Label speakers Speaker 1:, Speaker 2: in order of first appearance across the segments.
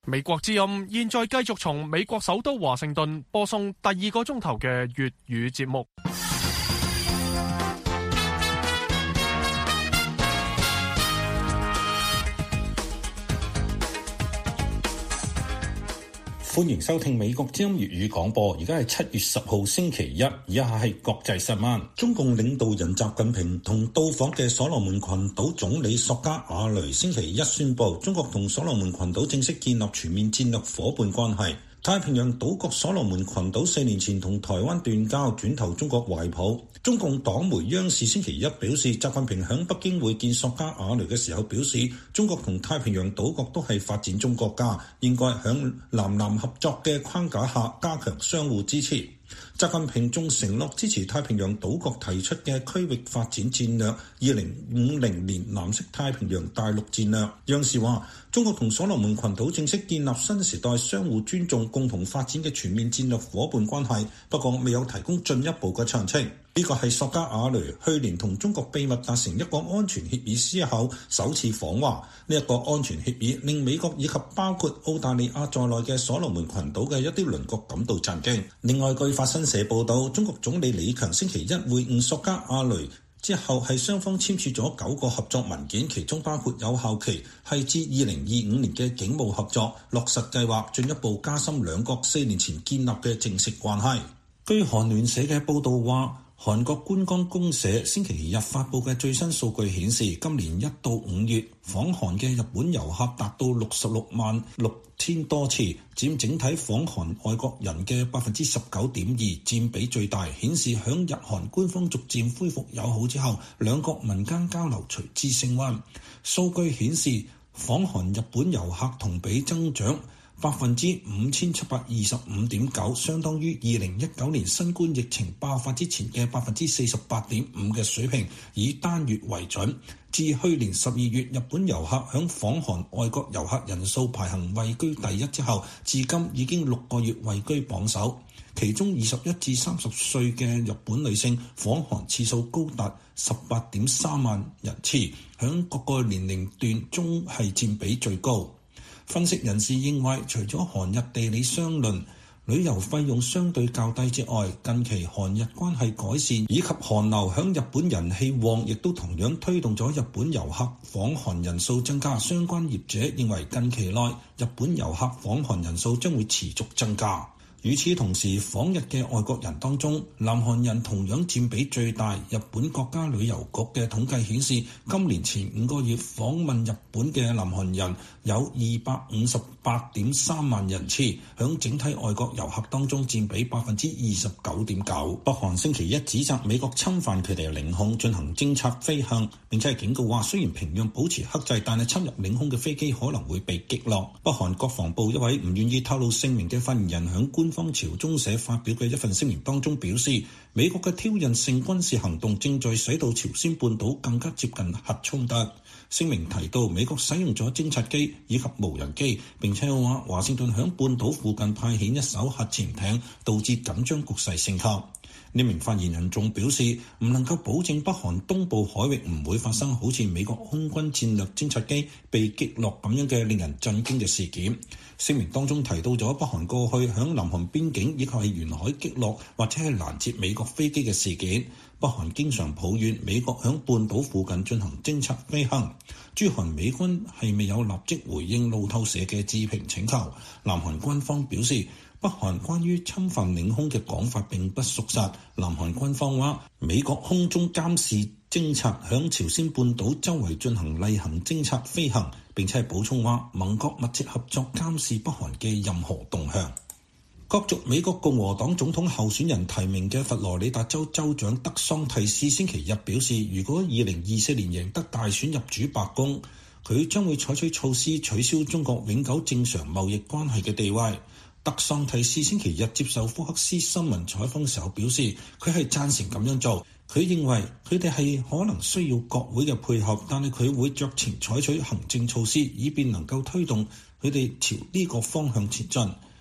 Speaker 1: 美國之音現在繼續從美國首都華盛頓播送第2個鐘頭嘅粵語節目。
Speaker 2: 歡迎收聽美國之音粵語廣播，而家係7月10號星期一，以下係國際新聞。中共領導人習近平同到訪嘅所羅門群島總理索加瓦雷星期一宣布，中國同所羅門群島正式建立全面戰略夥伴關係。太平洋島國所羅門群島4年前同台灣斷交，轉投中國懷抱。中共黨媒央視星期一表示，習近平響北京會見索加瓦雷嘅時候表示，中國同太平洋島國都係發展中國家，應該響南南合作嘅框架下加強相互支持。習近平仲承諾支持太平洋島國提出嘅區域發展戰略2050年藍色太平洋大陸戰略。央視話，中國同所羅門群島正式建立新時代相互尊重、共同發展嘅全面戰略夥伴關係，不過未有提供進一步嘅詳情。呢個係索加瓦雷去年同中國秘密達成一個安全協議之後首次訪華。呢一個安全協議令美國以及包括澳大利亞在內嘅所羅門群島嘅一啲鄰國感到震驚。另外，據法新社報道，中國總理李強星期一會晤索加瓦雷之後，係雙方簽署咗9個合作文件，其中包括有效期係至2025年嘅警務合作落實計劃，進一步加深兩國4年前建立嘅正式關係。據韓聯社嘅報道話，韓國觀光公社星期日發布嘅最新數據顯示，今年1到5月訪韓嘅日本遊客達到66萬6千多次，佔整體訪韓外國人嘅 19.2%， 佔比最大，顯示響日韓官方逐漸恢復友好之後，兩國民間交流隨之升溫。數據顯示，訪韓日本遊客同比增長5725.9%， 相當於2019年新冠疫情爆發之前嘅 48.5% 嘅水平，以單月為準。自去年12月日本遊客響訪韓外國遊客人數排行位居第一之後，至今已經6個月位居榜首。其中21至30歲嘅日本女性訪韓次數高達 18.3 萬人次，響各個年齡段中係佔比最高。分析人士認為，除咗韓日地理相鄰、旅遊費用相對較低之外，近期韓日關係改善以及韓流響日本人氣旺，亦都同樣推動咗日本遊客訪韓人數增加。相關業者認為，近期內日本遊客訪韓人數將會持續增加。與此同時，訪日嘅外國人當中，南韓人同樣佔比最大。日本國家旅遊局嘅統計顯示，今年前5個月訪問日本嘅南韓人有258.3萬人次，響整體外國遊客當中佔比 29.9%。北韓星期一指責美國侵犯佢哋嘅領空進行偵察飛行，並且係警告話，雖然平壤保持克制，但係侵入領空嘅飛機可能會被擊落。北韓國防部一位唔願意透露姓名嘅發言人響官方朝中社發表嘅一份聲明當中表示，美國嘅挑釁性軍事行動正在使到朝鮮半島更加接近核衝突。聲明提到，美國使用咗偵察機以及無人機，並且話華盛頓響半島附近派遣一艘核潛艇，導致緊張局勢升級。呢名發言人仲表示，唔能夠保證北韓東部海域唔會發生好似美國空軍戰略偵察機被擊落咁樣嘅令人震驚嘅事件。聲明當中提到咗北韓過去響南韓邊境以及係沿海擊落或者係攔截美國飛機嘅事件。北韓經常抱怨美國響半島附近進行偵察飛行。駐韓美軍係未有立即回應路透社嘅置評請求。南韓軍方表示，北韓關於侵犯領空嘅講法並不屬實。南韓軍方話，美國空中監視偵察響朝鮮半島周圍進行例行偵察飛行，並且係補充話，盟國密切合作監視北韓嘅任何動向。角逐美國共和黨總統候選人提名嘅佛羅里達州州長德桑蒂斯星期日表示，如果2024年贏得大選入主白宮，佢將會採取措施取消中國永久正常貿易關係嘅地位。德桑蒂斯星期日接受福克斯新聞採訪時候表示，佢係贊成咁樣做。佢認為佢哋係可能需要國會嘅配合，但係佢會酌情採取行政措施，以便能夠推動佢哋朝呢個方向前進。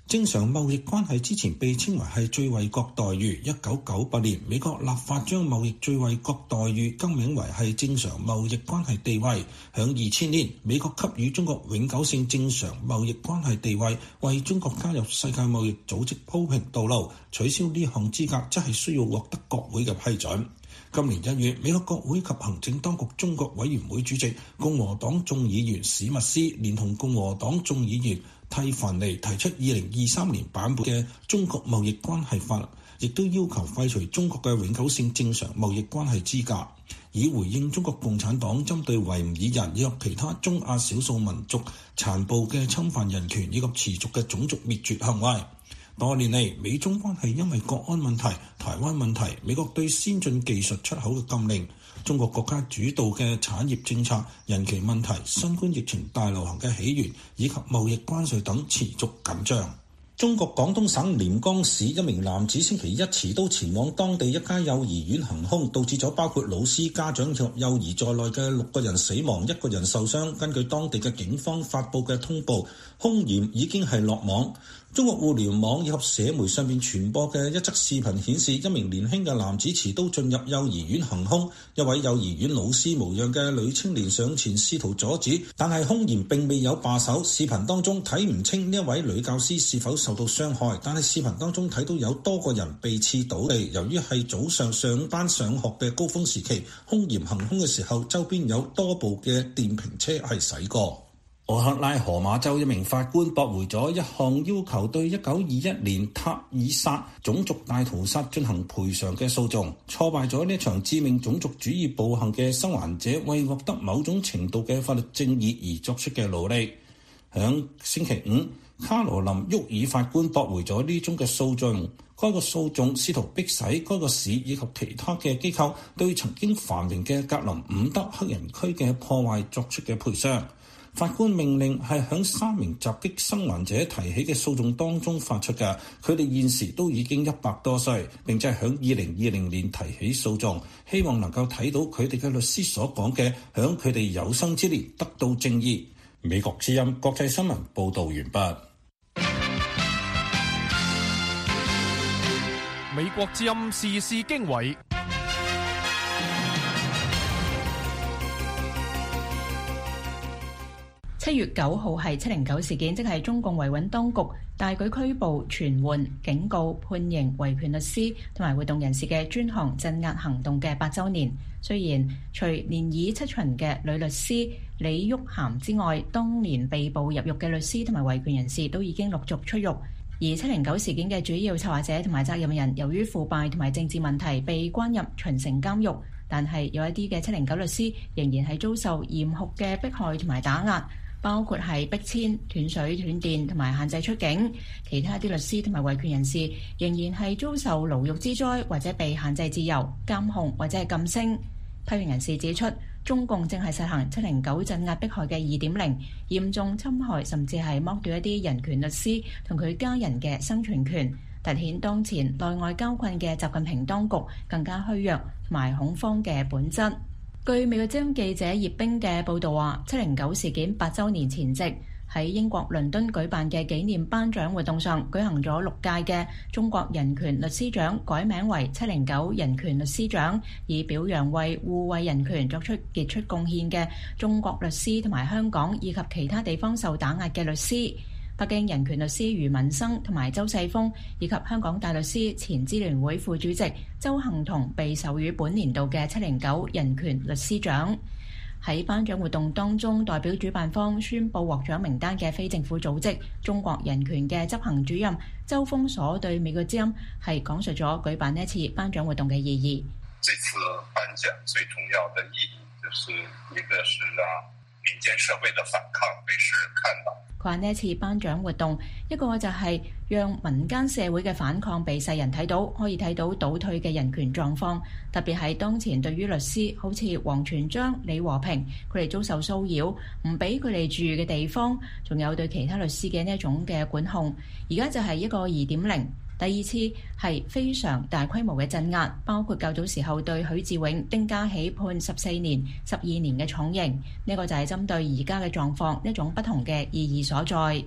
Speaker 2: 正常貿易關係之前被稱為係最惠國待遇。1998年，美國立法將貿易最惠國待遇更名為係正常貿易關係地位。響2000年，美國給予中國永久性正常貿易關係地位，為中國加入世界貿易組織鋪平道路。取消呢項資格則係需要獲得國會嘅批准。今年1月，美國國會及行政當局中國委員會主席共和黨眾議員史密斯連同共和黨眾議員蒂凡尼提出2023年版本嘅中國貿易關係法，亦都要求廢除中國嘅永久性正常貿易關係資格，以回應中國共產黨針對維吾爾人以及其他中亞少數民族殘暴嘅侵犯人權以及持續嘅種族滅絕行為。多年嚟，美中關係因為國安問題、台灣問題、美國對先進技術出口嘅禁令、中國國家主導嘅產業政策、人權問題、新冠疫情大流行嘅起源以及貿易關稅等持續緊張。中國廣東省廉江市一名男子星期一持刀前往當地一家幼兒園行兇，導致咗包括老師、家長及幼兒在內嘅6個人死亡，1個人受傷。根據當地嘅警方發佈嘅通報，兇嫌已經係落網。中國互聯網以及社媒上面傳播嘅一則視頻顯示，一名年輕嘅男子持刀進入幼兒園行兇，一位幼兒園老師模樣嘅女青年上前試圖阻止，但係兇嫌並未有罷手。視頻當中睇唔清呢一位女教師是否受到傷害，但係視頻當中睇到有多個人被刺倒地。由於係早上上班上學嘅高峰時期，兇嫌行兇嘅時候，周邊有多部嘅電瓶車係駛過。俄克拉荷馬州一名法官駁回咗一項要求對1921年塔爾薩種族大屠殺進行賠償嘅訴訟，挫敗咗呢場致命種族主義暴行嘅生還者為獲得某種程度嘅法律正義而作出嘅努力。響星期五，卡羅琳·沃爾法官駁回咗呢宗嘅訴訟。該個訴訟試圖迫使該個市以及其他嘅機構對曾經繁榮嘅格林伍德黑人區嘅破壞作出嘅賠償。法官命令係響3名襲擊生還者提起嘅訴訟當中發出嘅，佢哋現時都已經100多歲，並且響2020年提起訴訟，希望能夠睇到佢哋嘅律師所講嘅響佢哋有生之年得到正義。美國之音國際新聞報導完畢。
Speaker 1: 美國之音時事經緯。
Speaker 3: 7月9號係709事件，即係中共維穩當局大舉拘捕、傳喚、警告、判刑維權律師同埋活動人士嘅專項鎮壓行動嘅8週年。雖然除連議7旬嘅女律師李玉涵之外，當年被捕入獄嘅律師同埋維權人士都已經陸續出獄。而709事件嘅主要策劃者同埋責任人，由於腐敗同埋政治問題被關入秦城監獄，但係有一啲嘅709律師仍然係遭受嚴酷嘅迫害同埋打壓，包括係逼遷、斷水斷電同埋限制出境。其他啲律師同埋維權人士仍然係遭受牢獄之災，或者被限制自由、監控或者係禁聲。批評人士指出，中共正係實行709鎮壓迫害嘅2.0，嚴重侵害甚至係剝奪一啲人權律師同佢家人嘅生存權，凸顯當前內外交困嘅習近平當局更加虛弱同埋恐慌嘅本質。據美國之音記者葉冰嘅報導話，709事件8週年前夕，喺英國倫敦舉辦嘅紀念頒獎活動上，舉行咗6屆嘅中國人權律師獎改名為709人權律師獎，以表揚為護衛人權作出傑出貢獻嘅中國律師同埋香港以及其他地方受打壓嘅律師。北京人權律師余文生同埋周世峰，以及香港大律師前支聯會副主席周幸彤被授予本年度嘅709人權律師獎。喺頒獎活動當中，代表主辦方宣布獲獎名單嘅非政府組織中國人權嘅執行主任周鋒所對美國之音係講述咗舉辦呢一次頒獎活動嘅意義。
Speaker 4: 這次頒獎最重要的意義就是一個是讓民間社會的反抗被世人看到。
Speaker 3: 佢話呢一次頒獎活動，一個就係讓民間社會嘅反抗被世人睇到，可以睇到倒退嘅人權狀況，特別係當前對於律師，好似王全璋、李和平，佢哋遭受騷擾，唔俾佢哋住嘅地方，仲有對其他律師嘅呢一種嘅管控，而家就係一個2.0。第二次係非常大規模嘅鎮壓，包括較早時候對許志永、丁家喜判14年、12年嘅重刑，呢個就係針對而家嘅狀況一種不同嘅意義所在。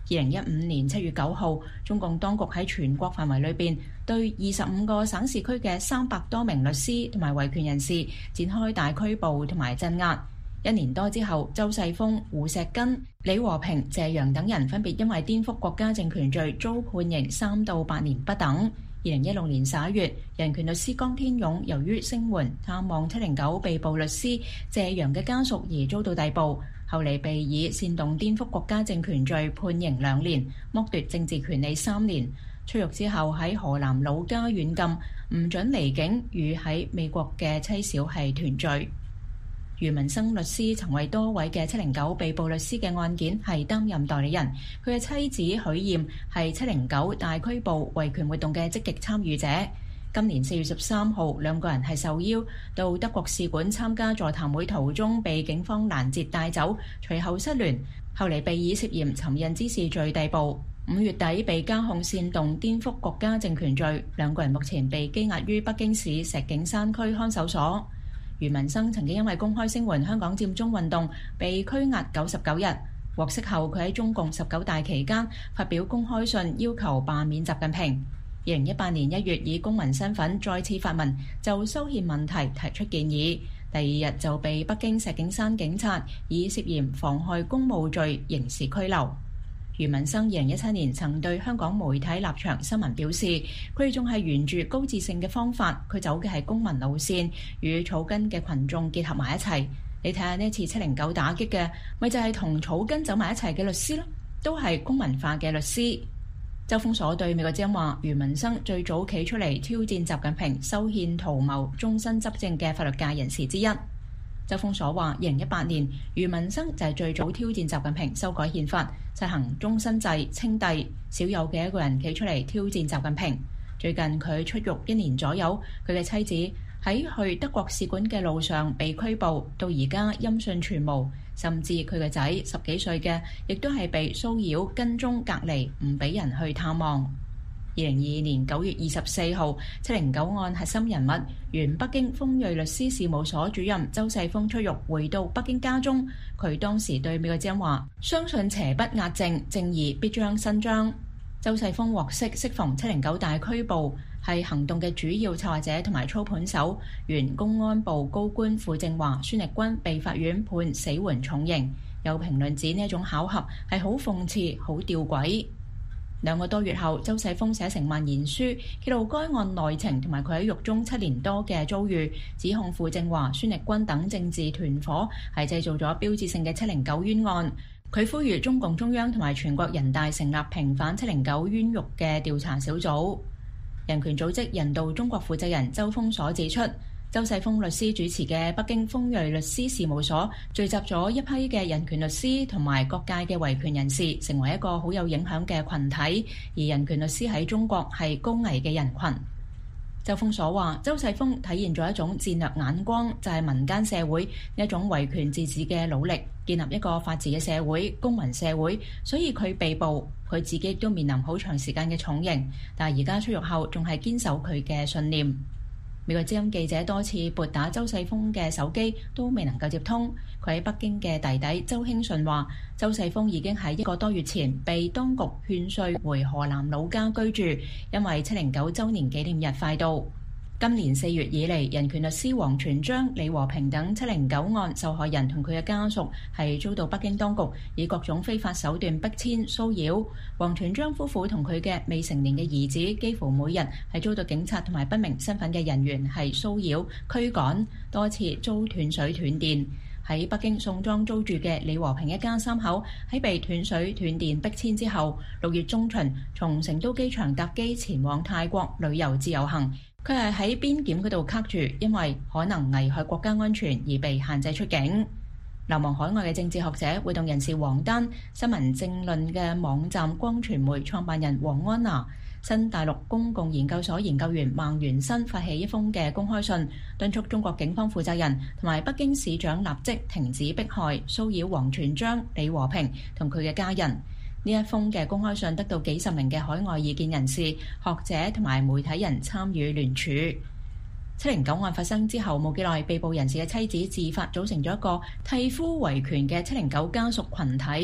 Speaker 3: 2015年7月9號，中共當局喺全國範圍裏邊對25個省市區嘅300多名律師同埋維權人士展開大拘捕同埋鎮壓。1年多之後，周世峰、胡錫根、李和平、謝陽等人分別因為顛覆國家政權罪遭判刑3到8年不等。2016年11月，人權律師江天勇由於聲援探望709被捕律師謝陽嘅家屬而遭到逮捕，後嚟被以煽動顛覆國家政權罪判刑2年，剝奪政治權利3年。出獄之後喺河南老家軟禁，唔准離境，與喺美國嘅妻小係團聚。余文生律師曾為多位嘅709被捕律師嘅案件係擔任代理人，佢嘅妻子許艷係709大拘捕維權活動嘅積極參與者。今年4月13號，兩個人係受邀到德國使館參加座談會途中被警方攔截帶走，隨後失聯，後嚟被以涉嫌尋釁滋事罪逮捕。5月底被加控煽動顛覆國家政權罪，兩個人目前被羈押於北京市石景山區看守所。余文生曾經因為公開聲援香港佔中運動被拘押99日，獲釋後佢喺中共19大期間發表公開信要求罷免習近平。2018年1月以公民身份再次發文就修憲問題提出建議，第2日就被北京石景山警察以涉嫌妨害公務罪刑事拘留。余文生2017年曾對香港媒體立場新聞表示，佢哋仲係沿住高智性嘅方法，佢走嘅係公民路線，與草根嘅群眾結合埋一齊。你睇下呢次709打擊嘅，咪就係同草根走埋一齊嘅律師咯，都係公民化嘅律師。周鋒鎖對美國之音話，余文生最早企出嚟挑戰習近平修憲圖謀終身執政嘅法律界人士之一。周鋒鎖話，2018年余文生就係最早挑戰習近平修改憲法，實行終身制稱帝，少有嘅一個人企出嚟挑戰習近平。最近佢出獄1年左右，佢嘅妻子喺去德國使館嘅路上被拘捕，到而家音訊全無，甚至佢個仔10幾歲嘅，亦都係被騷擾、跟蹤、隔離，唔俾人去探望。2022年9月24號，709案核心人物原北京鋒銳律師事務所主任周世峰出獄，回到北京家中。佢當時對美國之音話：相信邪不壓正，正義必將伸張。周世峰獲釋，適逢709大拘捕，係行動嘅主要策劃者同埋操盤手。原公安部高官傅政華、孫力軍被法院判死緩重刑。有評論指呢一種巧合係好諷刺、好弔詭。2個多月後，周世峰寫成萬言書，揭露該案內情同埋佢喺獄中7年多嘅遭遇，指控傅政華、孫力軍等政治團伙係製造咗標誌性嘅709冤案。佢呼籲中共中央同埋全國人大成立平反709冤獄嘅調查小組。人權組織人道中國負責人周鋒鎖指出，周世峰律師主持嘅北京鋒銳律師事務所聚集咗一批嘅人權律師同埋各界嘅維權人士，成為一個好有影響嘅群體。而人權律師喺中國係高危嘅人群。周鋒鎖話，周世峰體現咗一種戰略眼光，就係民間社會一種維權自治嘅努力，建立一個法治嘅社會、公民社會。所以佢被捕，佢自己亦都面臨好長時間嘅重刑，但係而家出獄後仲係堅守佢嘅信念。美國之音記者多次撥打周世峰嘅手機都未能夠接通。佢喺北京嘅弟弟周興順話，周世峰已經喺1個多月前被當局勸說回河南老家居住，因為709週年紀念日快到。今年4月以嚟，人權律師王全璋、李和平等709案受害人同佢嘅家屬係遭到北京當局以各種非法手段逼遷騷擾。王全璋夫婦同佢嘅未成年嘅兒子幾乎每日係遭到警察同埋不明身份嘅人員係騷擾驅趕，多次遭斷水斷電。喺北京宋莊租住嘅李和平一家3口喺被斷水斷電逼遷之後，6月中旬從成都機場搭機前往泰國旅遊自由行。佢係喺邊檢嗰度卡住，因為可能危害國家安全而被限制出境。流亡海外嘅政治學者、活動人士王丹、新聞政論嘅網站光傳媒創辦人黃安娜、新大陸公共研究所研究員孟元新發起一封嘅公開信，敦促中國警方負責人同埋北京市長立即停止迫害、騷擾王全璋、李和平同佢嘅家人。呢一封嘅公開信得到幾十名嘅海外異見人士、學者同埋媒體人參與聯署。709案發生之後冇幾耐，被捕人士嘅妻子自發組成咗一個替夫維權嘅709家屬群體。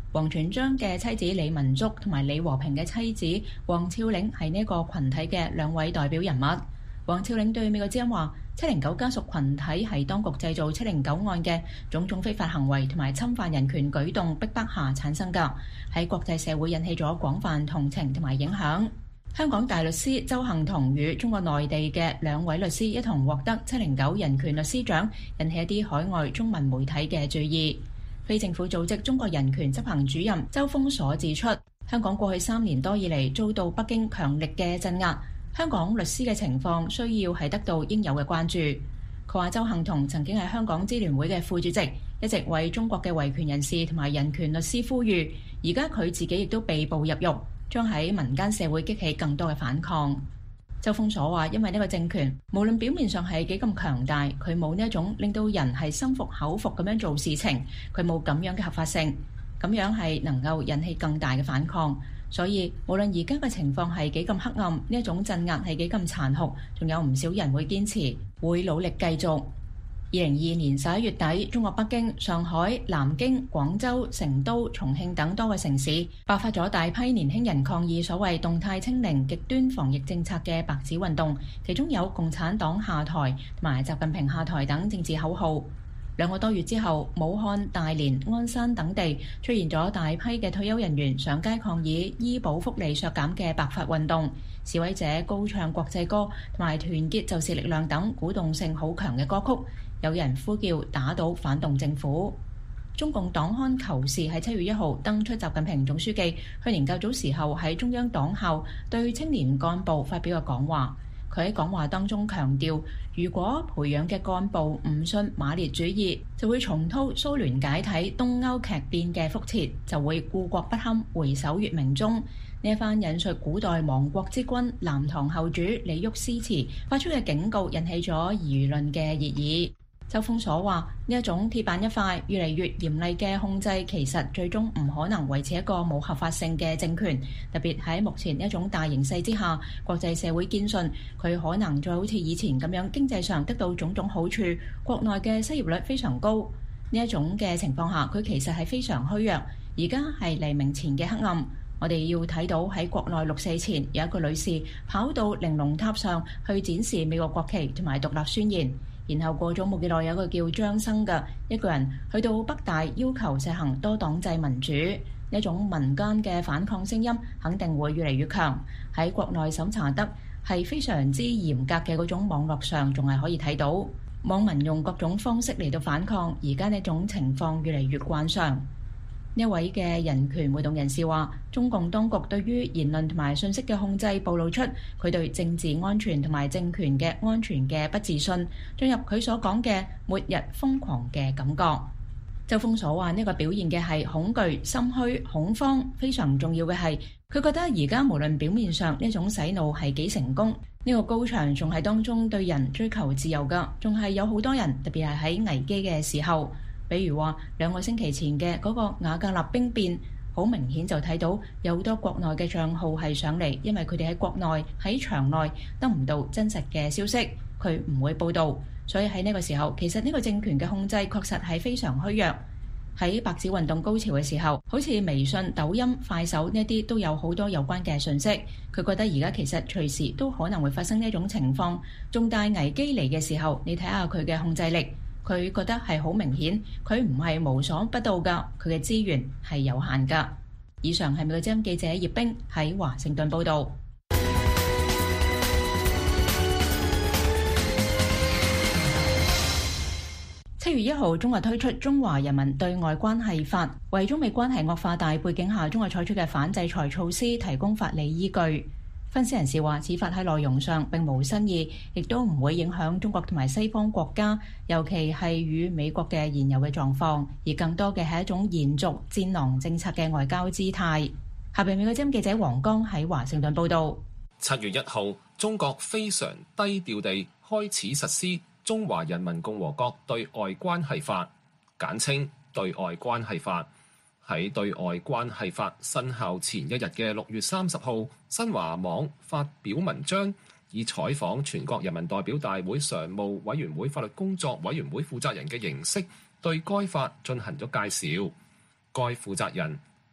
Speaker 3: 王全璋嘅妻子李文竹同埋李和平嘅妻子黃峭嶺係呢個群體嘅兩位代表人物。黃峭嶺對美國之音話：709家屬群體係當局製造709案嘅種種非法行為同埋侵犯人權舉動逼迫下產生㗎，喺國際社會引起咗廣泛同情同埋影響。香港大律師鄒幸彤與中國內地嘅兩位律師一同獲得709人權律師獎，引起一啲海外中文媒體嘅注意。非政府組織中國人權執行主任周鋒鎖指出，香港過去3年多以嚟遭到北京強力嘅鎮壓，香港律師嘅情況需要係得到應有嘅關注。佢話鄒幸彤曾經係香港支聯會嘅副主席，一直為中國嘅維權人士同埋人權律師呼籲，而家佢自己亦都被捕入獄，將喺民間社會激起更多嘅反抗。周鋒鎖話，因為呢個政權無論表面上係幾咁強大，佢冇呢一種令到人係心服口服咁樣做事情，佢冇咁樣嘅合法性，咁樣係能夠引起更大嘅反抗。所以無論而家嘅情況係幾咁黑暗，呢一種鎮壓係幾咁殘酷，仲有唔少人會堅持，會努力繼續。2022年11月底，中國北京、上海、南京、廣州、成都、重慶等多個城市爆發咗大批年輕人抗議所謂動態清零極端防疫政策嘅白紙運動，其中有共產黨下台同埋習近平下台等政治口號。2個多月之後，武漢、大連、鞍山等地出現咗大批嘅退休人員上街抗議醫保福利削減嘅白髮運動，示威者高唱國際歌同埋團結就是力量等鼓動性好強嘅歌曲，有人呼叫打倒反動政府。中共黨刊《求是》喺7月1號登出習近平總書記去年較早時候喺中央黨校對青年幹部發表嘅講話。佢喺講話當中強調，如果培養嘅幹部唔信馬列主義，就會重蹈蘇聯解體東歐劇變嘅覆轍，就會故國不堪，回首月明中。呢一番引述古代亡國之君南唐後主李煜詩詞發出嘅警告，引起咗輿論嘅熱議。周鋒鎖話：呢一種鐵板一塊、越嚟越嚴厲嘅控制，其實最終唔可能維持一個冇合法性嘅政權。特別喺目前一種大形勢之下，國際社會堅信佢可能再好似以前咁樣經濟上得到種種好處，國內嘅失業率非常高。呢一種嘅情況下，佢其實係非常虛弱。而家係黎明前嘅黑暗，我哋要睇到喺國內6·4前有一個女士跑到玲瓏塔上去展示美國國旗同埋獨立宣言。然後過咗冇幾耐，有一個叫張生嘅一個人去到北大要求實行多黨制民主。呢種民間嘅反抗聲音肯定會越嚟越強。喺國內審查得係非常之嚴格嘅嗰種網絡上，仲係可以睇到網民用各種方式嚟到反抗。而家呢種情況越嚟越慣常。呢位嘅人權活動人士話，中共當局對於言論同埋信息嘅控制暴露出佢對政治安全同埋政權嘅安全嘅不自信，進入佢所講嘅末日瘋狂嘅感覺。周鋒鎖話，呢個表現嘅係恐懼、心虛、恐慌。非常重要嘅係，佢覺得而家無論表面上呢種洗腦係幾成功，呢個高牆仲係當中對人追求自由㗎，仲係有好多人，特別係喺危機嘅時候。比如話2個星期前嘅嗰個瓦格納兵變，好明顯就睇到有好多國內嘅帳號係上嚟，因為佢哋喺國內喺場內得唔到真實嘅消息，佢唔會報導。所以喺呢個時候，其實呢個政權嘅控制確實係非常虛弱。喺白紙運動高潮嘅時候，好似微信、抖音、快手呢啲都有好多有關嘅信息。佢覺得而家其實隨時都可能會發生呢種情況。重大危機嚟嘅時候，你睇下佢嘅控制力。佢覺得係好明顯，佢唔係無所不到㗎，佢嘅資源係有限㗎。以上係美國之音記者葉冰喺華盛頓報導。7月1號，中國推出《中華人民對外關係法》，為中美關係惡化大背景下中國採取嘅反制裁措施提供法理依據。分析人士話，此法喺內容上並無新意，亦都唔會影響中國同埋西方國家，尤其係與美國嘅現有嘅狀況，而更多嘅係一種延續戰狼政策嘅外交姿態。下邊美國之音記者黃江喺華盛頓報導。
Speaker 5: 7月1號，中國非常低調地開始實施《中華人民共和國對外關係法》，簡稱《對外關係法》。喺對外關係法生效前一日嘅6月30號，新華網發表文章，以採訪全國人民代表大會常務委員會法律工作委員會負責人嘅形式，對該法進行咗介紹。該負責人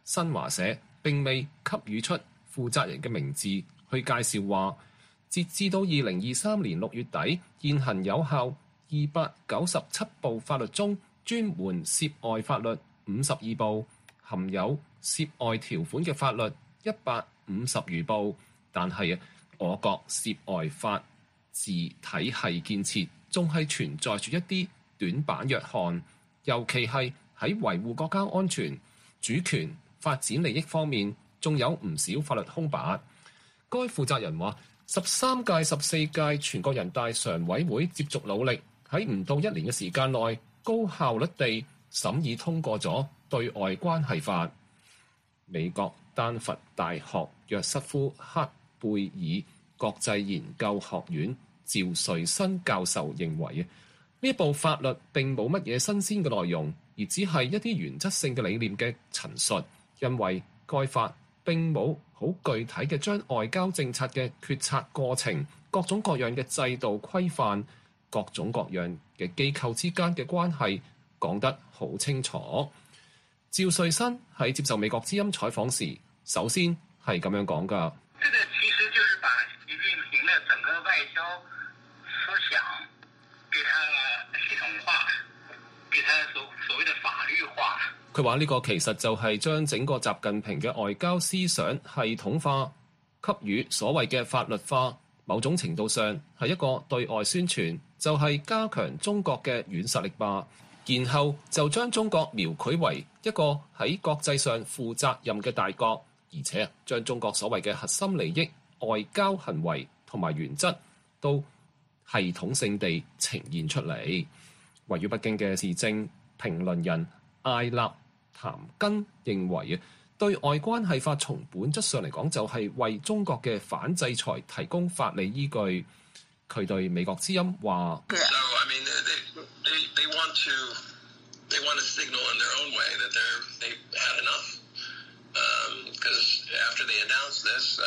Speaker 5: 新華社並未給予出負責人嘅名字去介紹話，截至到2023年6月底，現行有效297部法律中，專門涉外法律52部，含有涉外條款嘅法律150餘部。但係我國涉外法治體系建設仲係存在住一啲短板弱項，尤其係喺維護國家安全、主權、發展利益方面，仲有唔少法律空白。該負責人話：13屆、14屆全國人大常委會接續努力，喺唔到1年嘅時間內，高效率地審議通過咗對外關係法。美國丹佛大學約瑟夫克貝爾國際研究學院趙瑞新教授認為，呢部法律並冇乜嘢新鮮嘅內容，而只係一啲原則性嘅理念嘅陳述，因為該法並冇好具體嘅將外交政策嘅決策過程、各種各樣嘅制度規範、各種各樣嘅機構之間嘅關係講得好清楚。趙瑞新喺接受美國之音採訪時，首先係咁樣講㗎。
Speaker 6: 這個其實就是把習近平的整個外交思想給它系統化，給它所謂的法律化。
Speaker 5: 佢話呢個其實就係將整個習近平嘅外交思想系統化，給予所謂嘅法律化。某種程度上係一個對外宣傳，就係加強中國嘅軟實力吧。然後就將中國描繪為一個喺國際上負責任嘅大國，而且將中國所謂嘅核心利益、外交行為同埋原則都系統性地呈現出嚟。位於北京嘅時政評論人艾納譚根認為，對外關係法從本質上嚟講就係為中國嘅反制裁提供法理依據。佢對美國之音話
Speaker 7: They want to signal in their own way that they've had enough. Because after they announced this,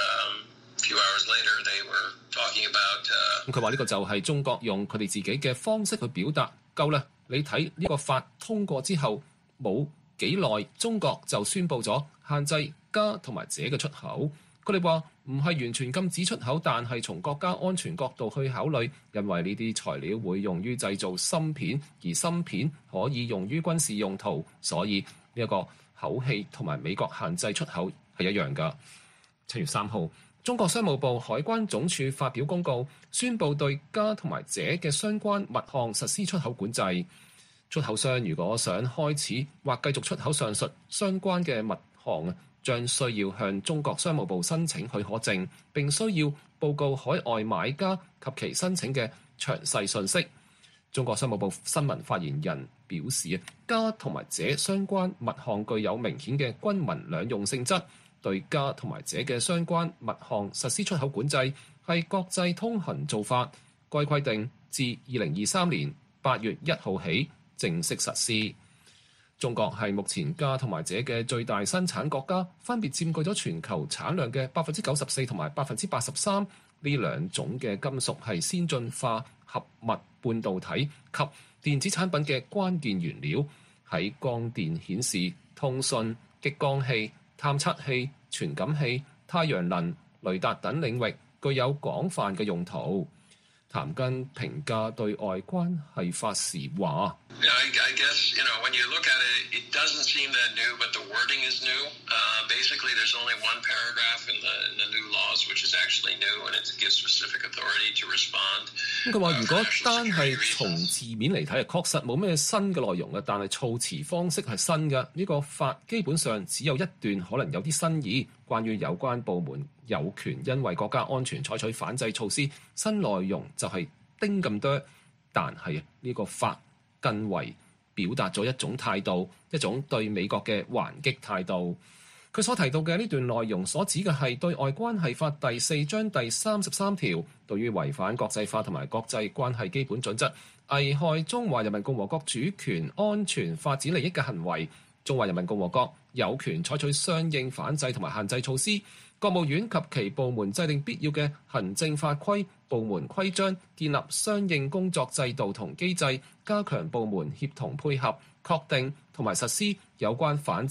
Speaker 7: a few hours later they were talking about.
Speaker 5: 佢話呢個就係中國用佢哋自己嘅方式去表達夠啦。你睇呢個法通過之後，冇幾耐，中國就宣布咗限制鎵同埋鍺嘅出口。佢哋話唔係完全禁止出口，但係從國家安全角度去考慮，因為呢啲材料會用於製造芯片，而芯片可以用於軍事用途，所以呢一個口氣同埋美國限制出口係一樣㗎。7月3號，中國商務部海關總署發表公告，宣布對鎵同埋鍺嘅相關物項實施出口管制。出口商如果想開始或繼續出口上述相關嘅物項，將需要向中國商務部申請許可證，並需要報告海外買家及其申請嘅詳細信息。中國商務部新聞發言人表示，鎵同埋鍺相關物項具有明顯嘅軍民兩用性質，對鎵同埋鍺嘅相關物項實施出口管制係國際通行做法。該規定自2023年8月1號起正式實施。中國係目前鎵同埋鍺嘅最大生產國家，分別佔據咗全球產量嘅94%同埋83%。呢兩種嘅金屬係先進化合物半導體及電子產品嘅關鍵原料，喺光電顯示、通訊、激光器、探測器、傳感器、太陽能、雷達等領域具有廣泛嘅用途。譚根評價對外關係法時話
Speaker 7: I guess, when you look at it, it doesn't seem that new, but the wording is new. Basically, there's only one paragraph in the new laws, which is actually new, and it gives specific authority to respond.
Speaker 5: 佢話：如果單係從字面嚟睇，確實冇咩新嘅內容嘅，但係措辭方式係新嘅。呢個法基本上只有一段可能有啲新意，關於有關部門有權因為國家安全採取反制措施。新內容就係丁咁多，但係呢個法更為表達咗一種態度，一種對美國嘅還擊態度。佢所提到嘅呢段內容所指嘅係對外關係法第4章第33條，對於違反國際法同埋國際關係基本準則，危害中華人民共和國主權、安全、發展利益嘅行為，中華人民共和國有權採取相應反制同埋限制措施。國務院及其部門制定必要嘅行政法規、部門規章，建立相應工作制度同機制，加強部門協同配合，確定同埋實施有關反制、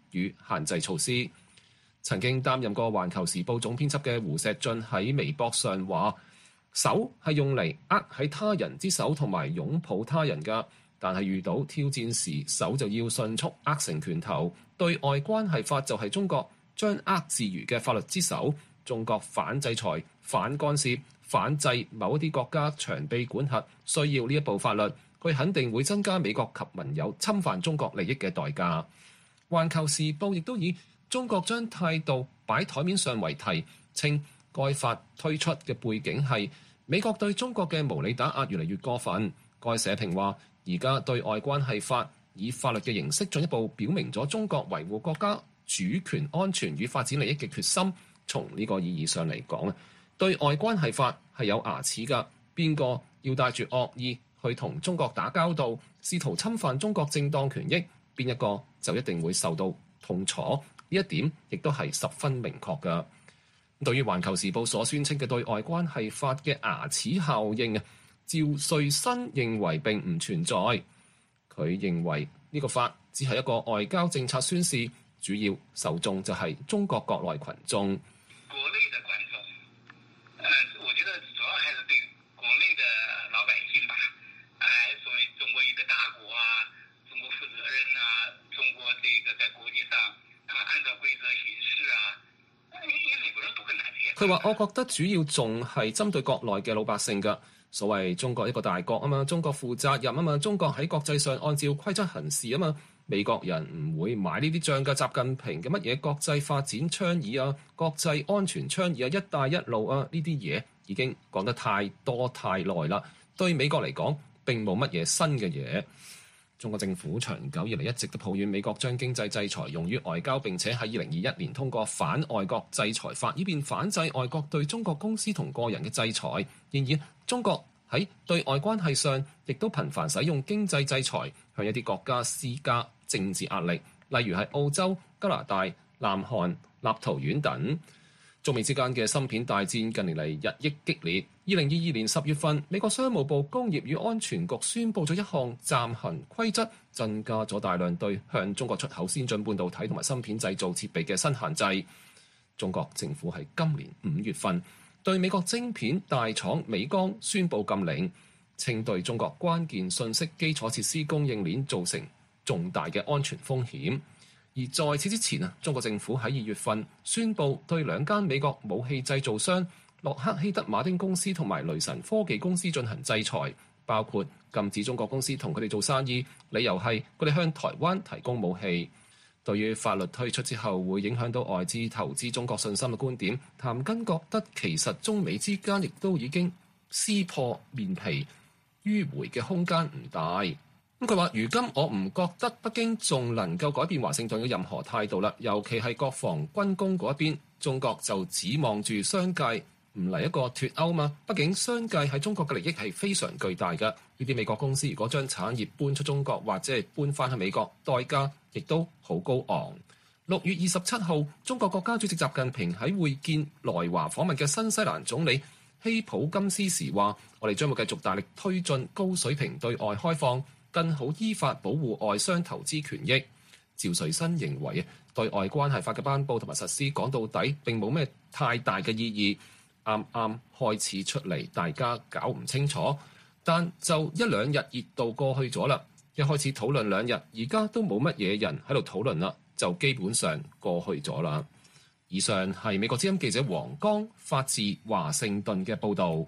Speaker 5: 與限制措施。曾經擔任過《環球時報》總編輯嘅胡錫進喺微博上話：手係用嚟握喺他人之手同埋擁抱他人㗎，但係遇到挑戰時，手就要迅速握成拳頭。對外關係法就係中國將握自如嘅法律之手。中國反制裁、反干涉、反制某一啲國家長臂管轄，需要呢一部法律，佢肯定會增加美國及盟友侵犯中國利益嘅代價。環球時報亦都以中國將態度擺台面上為題，稱該法推出嘅背景係美國對中國嘅無理打壓越嚟越過分。該社評話，而家對外關係法以法律嘅形式進一步表明咗中國維護國家主權安全與發展利益嘅決心。從呢個意義上嚟講，對外關係法係有牙齒㗎。邊個要帶住惡意去同中國打交道，試圖侵犯中國正當權益，邊一個就一定會受到痛楚。呢一點亦都係十分明確㗎。對於《環球時報》所宣稱嘅對外關係法嘅牙齒效應啊，趙瑞新認為並唔存在。佢認為呢個法只係一個外交政策宣示，主要受眾就係中國國內群眾。
Speaker 6: 國內的觀眾，我覺得主要還是對國內的老百姓吧。作為中國一個大國啊，中國負責任啊，中國這個在國際上按照規則行事啊，因為美國人不會拿這些。
Speaker 5: 佢話：我覺得主要仲係針對國內嘅老百姓㗎。所謂中國一個大國啊嘛，中國負責任啊嘛，中國喺國際上按照規則行事啊嘛。美國人唔會買呢啲帳㗎。習近平嘅乜嘢國際發展倡議啊、國際安全倡議啊、一帶一路啊，呢啲嘢已經講得太多太耐啦。對美國嚟講並冇乜嘢新嘅嘢。中國政府長久以嚟一直都抱怨美國將經濟制裁用於外交，並且喺2021年通過反外國制裁法，以便反制外國對中國公司同個人嘅制裁。然而中國喺對外關係上亦都頻繁使用經濟制裁向一啲國家施加政治壓力，例如係澳洲、加拿大、南韓、立陶宛等。中美之間嘅芯片大戰近年嚟日益激烈。2022年10月份，美國商務部工業與安全局宣布咗一項暫行規則，增加咗大量對向中國出口先進半導體同埋芯片製造設備嘅新限制。中國政府喺今年5月份對美國晶片大廠美光宣布禁令，稱對中國關鍵信息基礎設施供應鏈造成重大嘅安全風險。而在此之前啊，中國政府喺2月份宣布對2間美國武器製造商洛克希德馬丁公司同埋雷神科技公司進行制裁，包括禁止中國公司同佢哋做生意，理由係佢哋向台灣提供武器。對於法律推出之後會影響到外資投資中國信心嘅觀點，譚根覺得其實中美之間亦都已經撕破面皮，迂迴嘅空間唔大。咁佢話：如今我唔覺得北京仲能夠改變華盛頓嘅任何態度啦，尤其係國防軍工嗰一邊，中國就指望住商界唔嚟一個脫歐嘛。畢竟商界喺中國嘅利益係非常巨大嘅。呢啲美國公司如果將產業搬出中國或者係搬翻去美國，代價亦都好高昂。6月27號，中國國家主席習近平喺會見來華訪問嘅新西蘭總理希普金斯時話：我哋將會繼續大力推進高水平對外開放，更好依法保護外商投資權益。趙瑞新認為對外關係法嘅頒布同埋實施講到底並冇咩太大嘅意義，啱啱開始出嚟，大家搞唔清楚。但就1-2日熱度過去咗啦，一開始討論2日，而家都冇乜嘢人喺度討論啦，就基本上過去咗啦。以上係美國之音記者黃剛發自華盛頓嘅報導。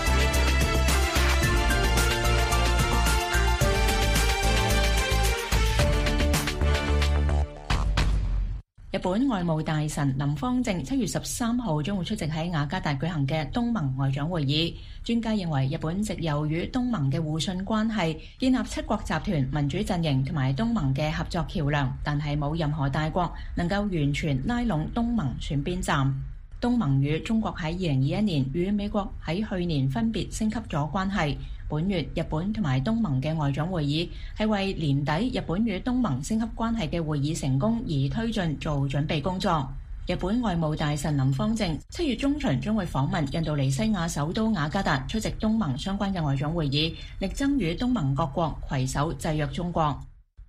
Speaker 3: 日本外務大臣林芳正7月13號將會出席喺雅加達舉行嘅東盟外長會議。專家認為日本藉由與東盟嘅互信關係，建立七國集團民主陣營同埋東盟嘅合作橋樑，但係冇任何大國能夠完全拉攏東盟選邊站。東盟與中國喺2021年與美國喺去年分別升級咗關係。本月日本同埋東盟嘅外長會議係為年底日本與東盟升級關係嘅會議成功而推進做準備工作。日本外務大臣林芳正7月中旬將會訪問印度尼西亞首都雅加達，出席東盟相關嘅外長會議，力爭與東盟各國攜手制約中國。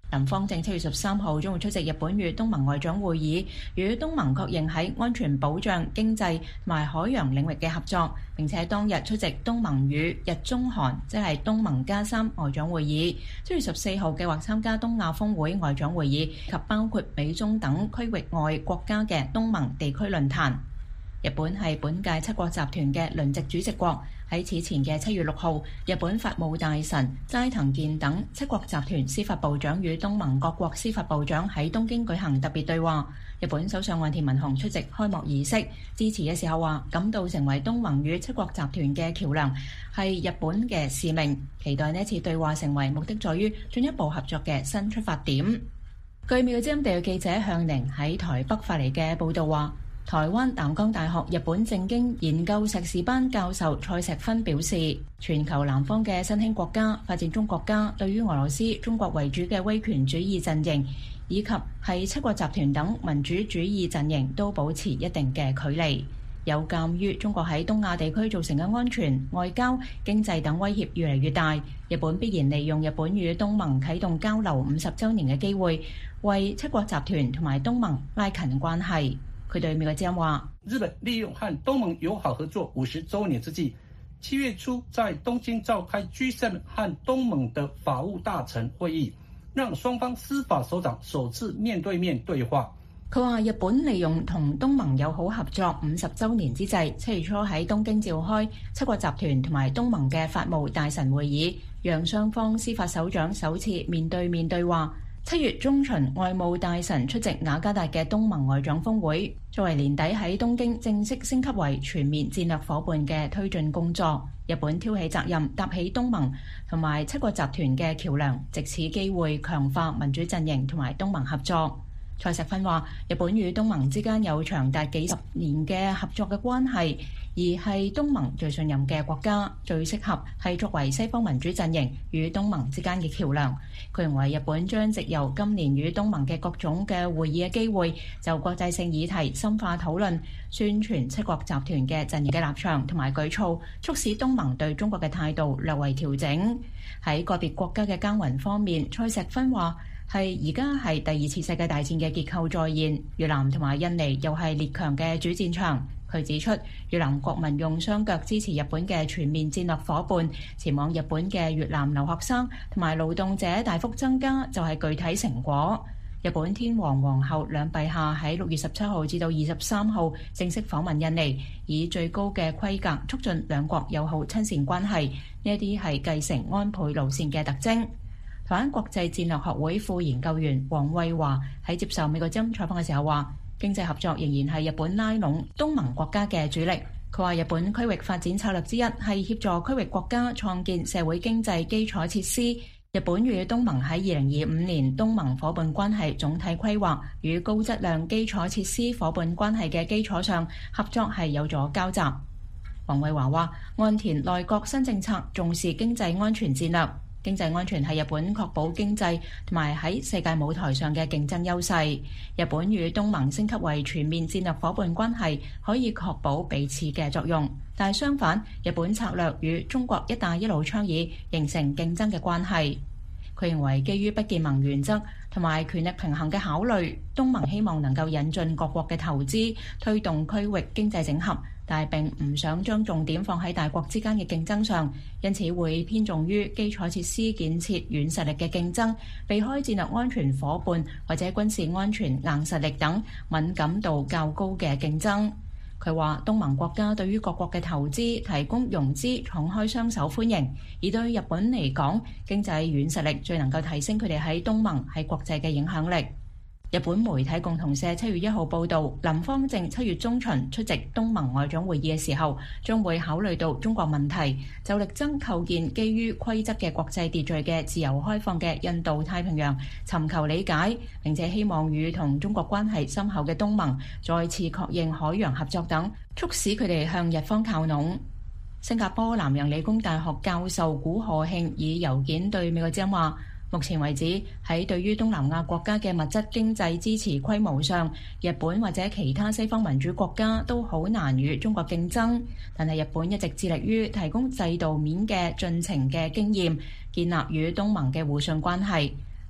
Speaker 3: 林芳正7月13號將會出席日本與東盟外長會議，與東盟確認喺安全保障、經濟同埋海洋領域嘅合作，並且當日出席東盟與日中韓即係東盟+3外長會議。7月14號計劃參加東亞峰會外長會議及包括美中等區域外國家嘅東盟地區論壇。日本係本屆七國集團嘅輪值主席國。喺此前嘅7月6號，日本法務大臣齋藤健等七國集團司法部長與東盟各國司法部長喺東京舉行特別對話。日本首相岸田文雄出席開幕儀式，致辭嘅時候話感到成為東盟與七國集團嘅橋樑係日本嘅使命，期待呢次對話成為目的在於進一步合作嘅新出發點。據美國之音地記者向寧喺台北發嚟嘅報道話，台灣淡江大學日本政經研究碩士班教授蔡石芬表示，全球南方嘅新興國家、發展中國家對於俄羅斯、中國為主嘅威權主義陣營，以及係七國集團等民主主義陣營都保持一定嘅距離。有鑑於中國喺東亞地區造成嘅安全、外交、經濟等威脅越嚟越大，日本必然利用日本與東盟啟動交流50週年嘅機會，為七國集團同埋東盟拉近關係。佢對美國之音話：
Speaker 8: 日本利用和東盟友好合作50週年之際，7月初在東京召開 G7 和東盟的法務大臣會議，讓雙方司法首長首次面對面對話。
Speaker 3: 佢話日本利用同東盟友好合作50週年之際，7月初喺東京召開七國集團同埋東盟嘅法務大臣會議，讓雙方司法首長首次面對面對話。7月中旬，外務大臣出席雅加達嘅東盟外長峰會，作為年底喺東京正式升級為全面戰略夥伴嘅推進工作。日本挑起責任，搭起東盟同埋七國集團嘅橋梁，藉此機會強化民主陣營同埋東盟合作。蔡石芬話：日本與東盟之間有長達幾十年嘅合作嘅關係，而係東盟最信任嘅國家，最適合係作為西方民主陣營與東盟之間嘅橋梁。佢認為日本將藉由今年與東盟嘅各種嘅會議嘅機會，就國際性議題深化討論，宣傳七國集團嘅陣營嘅立場同埋舉措，促使東盟對中國嘅態度略為調整。喺個別國家嘅耕耘方面，蔡石芬話：而家係第二次世界大戰嘅結構再現，越南同埋印尼又係列強嘅主戰場。佢指出，越南國民用雙腳支持日本嘅全面戰略夥伴，前往日本嘅越南留學生同埋勞動者大幅增加，就係具體成果。日本天皇皇后兩陛下喺6月17號至到23號正式訪問印尼，以最高嘅規格促進兩國友好親善關係，呢一啲係繼承安倍路線嘅特徵。台灣國際戰略學會副研究員黃惠華喺接受美國之音採訪嘅時候話：經濟合作仍然係日本拉攏東盟國家嘅主力。佢話日本區域發展策略之一係協助區域國家創建社會經濟基礎設施。日本與東盟喺2025年東盟夥伴關係總體規劃與高質量基礎設施夥伴關係嘅基礎上，合作係有咗交集。黃惠華話：岸田內閣新政策重視經濟安全戰略。經濟安全係日本確保經濟同埋喺世界舞台上嘅競爭優勢。日本與東盟升級為全面戰略夥伴關係，可以確保彼此嘅作用。但係相反，日本策略與中國一帶一路倡議形成競爭嘅關係。佢認為基於不結盟原則同埋權力平衡嘅考慮，東盟希望能夠引進各國嘅投資，推動區域經濟整合，但係並唔想將重點放喺大國之間嘅競爭上，因此會偏重於基礎設施建設軟實力嘅競爭，避開戰略安全夥伴或者軍事安全硬實力等敏感度較高嘅競爭。佢話東盟國家對於各國嘅投資提供融資敞開雙手歡迎，而對日本嚟講，經濟軟實力最能夠提升佢哋喺東盟喺國際嘅影響力。日本媒體共同社7月1號報導，林芳正7月中旬出席東盟外長會議嘅時候，將會考慮到中國問題，就力爭構建基於規則嘅國際秩序嘅自由開放嘅印度太平洋，尋求理解，並且希望與同中國關係深厚嘅東盟再次確認海洋合作等，促使佢哋向日方靠攏。新加坡南洋理工大學教授古賀慶以郵件對美國之音話：目前為止，喺對於東南亞國家嘅物質經濟支持規模上，日本或者其他西方民主國家都好難與中國競爭。但係日本一直致力於提供制度面嘅進程嘅經驗，建立與東盟嘅互信關係。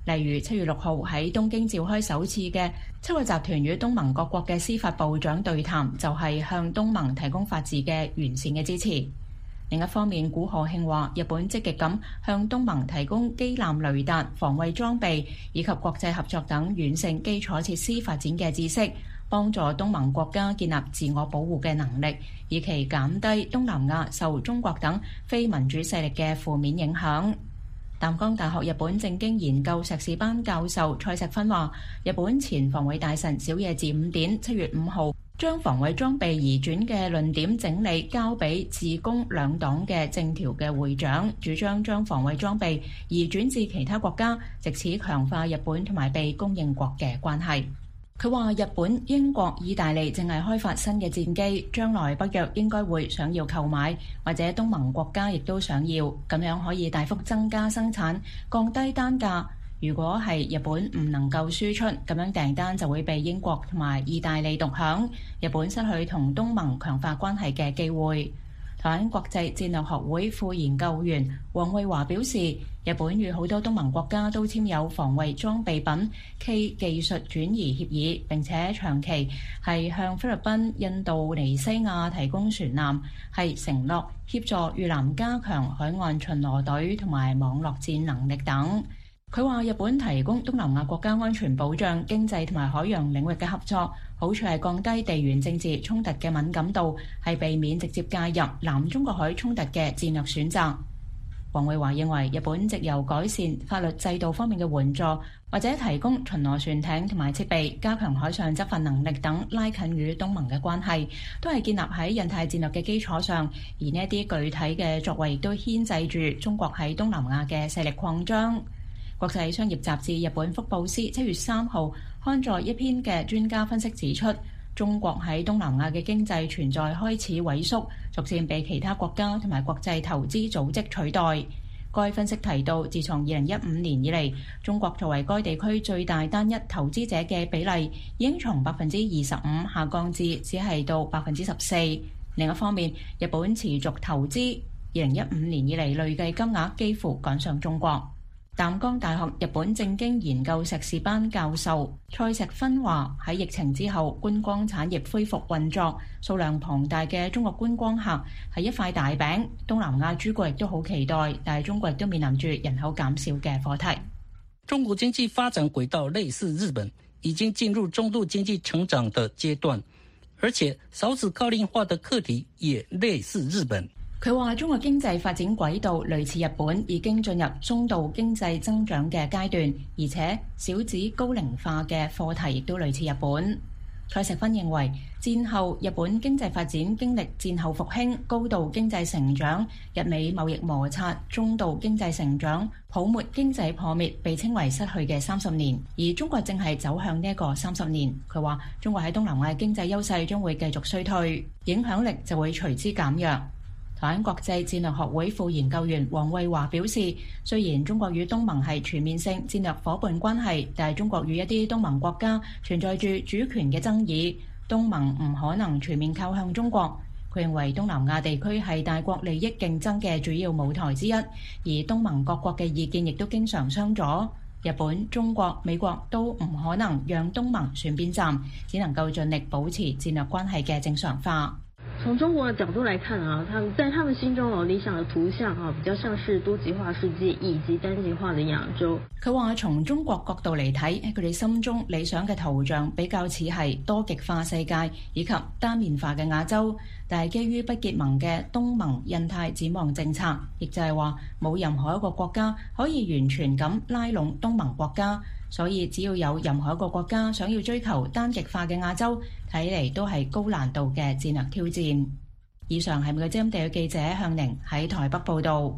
Speaker 3: 例如7月6號喺東京召開首次嘅7個集團與東盟各國嘅司法部長對談，就係向東盟提供法治嘅完善嘅支持。另一方面，古賀慶話日本積極咁向東盟提供機艦雷達、防衛裝備以及國際合作等軟性基礎設施發展嘅知識，幫助東盟國家建立自我保護嘅能力，以期減低東南亞受中國等非民主勢力嘅負面影響。淡江大學日本政經研究碩士班教授蔡石芬話，日本前防衛大臣小野寺五典7月5號將防衛裝備移轉嘅論點整理交俾自公兩黨嘅政調嘅會長，主張將防衛裝備移轉至其他國家，藉此強化日本同埋被供應國嘅關係。佢話日本、英國、意大利正係開發新嘅戰機，將來北約應該會想要購買，或者東盟國家亦都想要，咁樣可以大幅增加生產，降低單價。如果係日本唔能夠輸出，咁樣訂單就會被英國同埋意大利獨享，日本失去同東盟強化關係嘅機會。台灣國際戰略學會副研究員黃惠華表示，日本與好多東盟國家都簽有防衛裝備品暨技術轉移協議，並且長期係向菲律賓、印度尼西亞提供船艦，係承諾協助越南加強海岸巡邏隊同埋網絡戰能力等。佢話日本提供東南亞國家安全保障、經濟同埋海洋領域嘅合作，好處係降低地緣政治衝突嘅敏感度，係避免直接介入南中國海衝突嘅戰略選擇。黃惠華認為日本藉由改善法律制度方面嘅援助，或者提供巡邏船艇同埋設備，加強海上執法能力等，拉近與東盟嘅關係，都係建立喺印太戰略嘅基礎上。而呢一啲具體嘅作為，亦都牽制住中國喺東南亞嘅勢力擴張。國際商業雜誌日本福布斯7月3號刊載一篇嘅專家分析指出，中國喺東南亞嘅經濟存在開始萎縮，逐漸被其他國家同埋國際投資組織取代。該分析提到，自從2015年以嚟，中國作為該地區最大單一投資者嘅比例已經從25%下降至只係到14%。另一方面，日本持續投資，2015年以嚟累計金額幾乎趕上中國。淡江大學日本政經研究碩士班教授蔡石芬話，喺疫情之後，觀光產業恢復運作，數量龐大嘅中國觀光客係一塊大餅。東南亞諸國亦都好期待，但係中國亦都面臨住人口減少嘅課題。
Speaker 8: 中國經濟發展軌道類似日本，已經進入中度經濟成長的階段，而且少子高齡化的課題也類似日本。
Speaker 3: 佢話中國經濟發展軌道類似日本，已經進入中度經濟增長嘅階段，而且少子高齡化嘅課題亦都類似日本。蔡石芬認為，戰後日本經濟發展經歷戰後復興、高度經濟成長、日美貿易摩擦、中度經濟成長、泡沫經濟破滅，被稱為失去嘅30年。而中國正係走向呢一個30年。佢話中國喺東南亞經濟優勢將會繼續衰退，影響力就會隨之減弱。台灣國際戰略學會副研究員黃惠華表示，雖然中國與東盟係全面性戰略夥伴關係，但係中國與一啲東盟國家存在住主權嘅爭議，東盟唔可能全面靠向中國。佢認為東南亞地區係大國利益競爭嘅主要舞台之一，而東盟各國嘅意見亦都經常相左。日本、中國、美國都唔可能讓東盟選邊站，只能夠盡力保持戰略關係嘅正常化。
Speaker 9: 從中國的角度來看啊，他們心中理想的圖像啊，比較像是多極化世界以及單極化的亞洲。
Speaker 3: 佢話從中國角度嚟睇，喺佢哋心中理想嘅圖像比較似係多極化世界以及單面化嘅亞洲，但係基於不結盟嘅東盟印太展望政策，亦就係話冇任何一個國家可以完全咁拉攏東盟國家。所以只要有任何一個國家想要追求單極化嘅亞洲，睇嚟都係高難度嘅戰略挑戰。以上係美國之音地嘅記者向寧喺台北報導。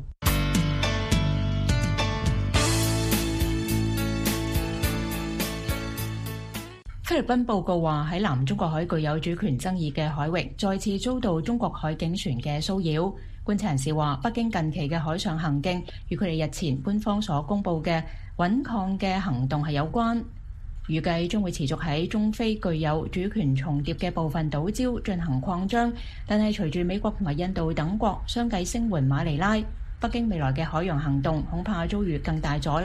Speaker 3: 菲律賓報告話喺南中國海具有主權爭議嘅海域再次遭到中國海警船嘅騷擾。觀察人士話，北京近期嘅海上行徑與佢哋日前官方所公佈嘅穩抗嘅行動係有關，預計將會持續喺中非具有主權重疊嘅部分島礁進行擴張，但係隨住美國同埋印度等國相繼聲援馬尼拉，北京未來嘅海洋行動恐怕遭遇更大阻力。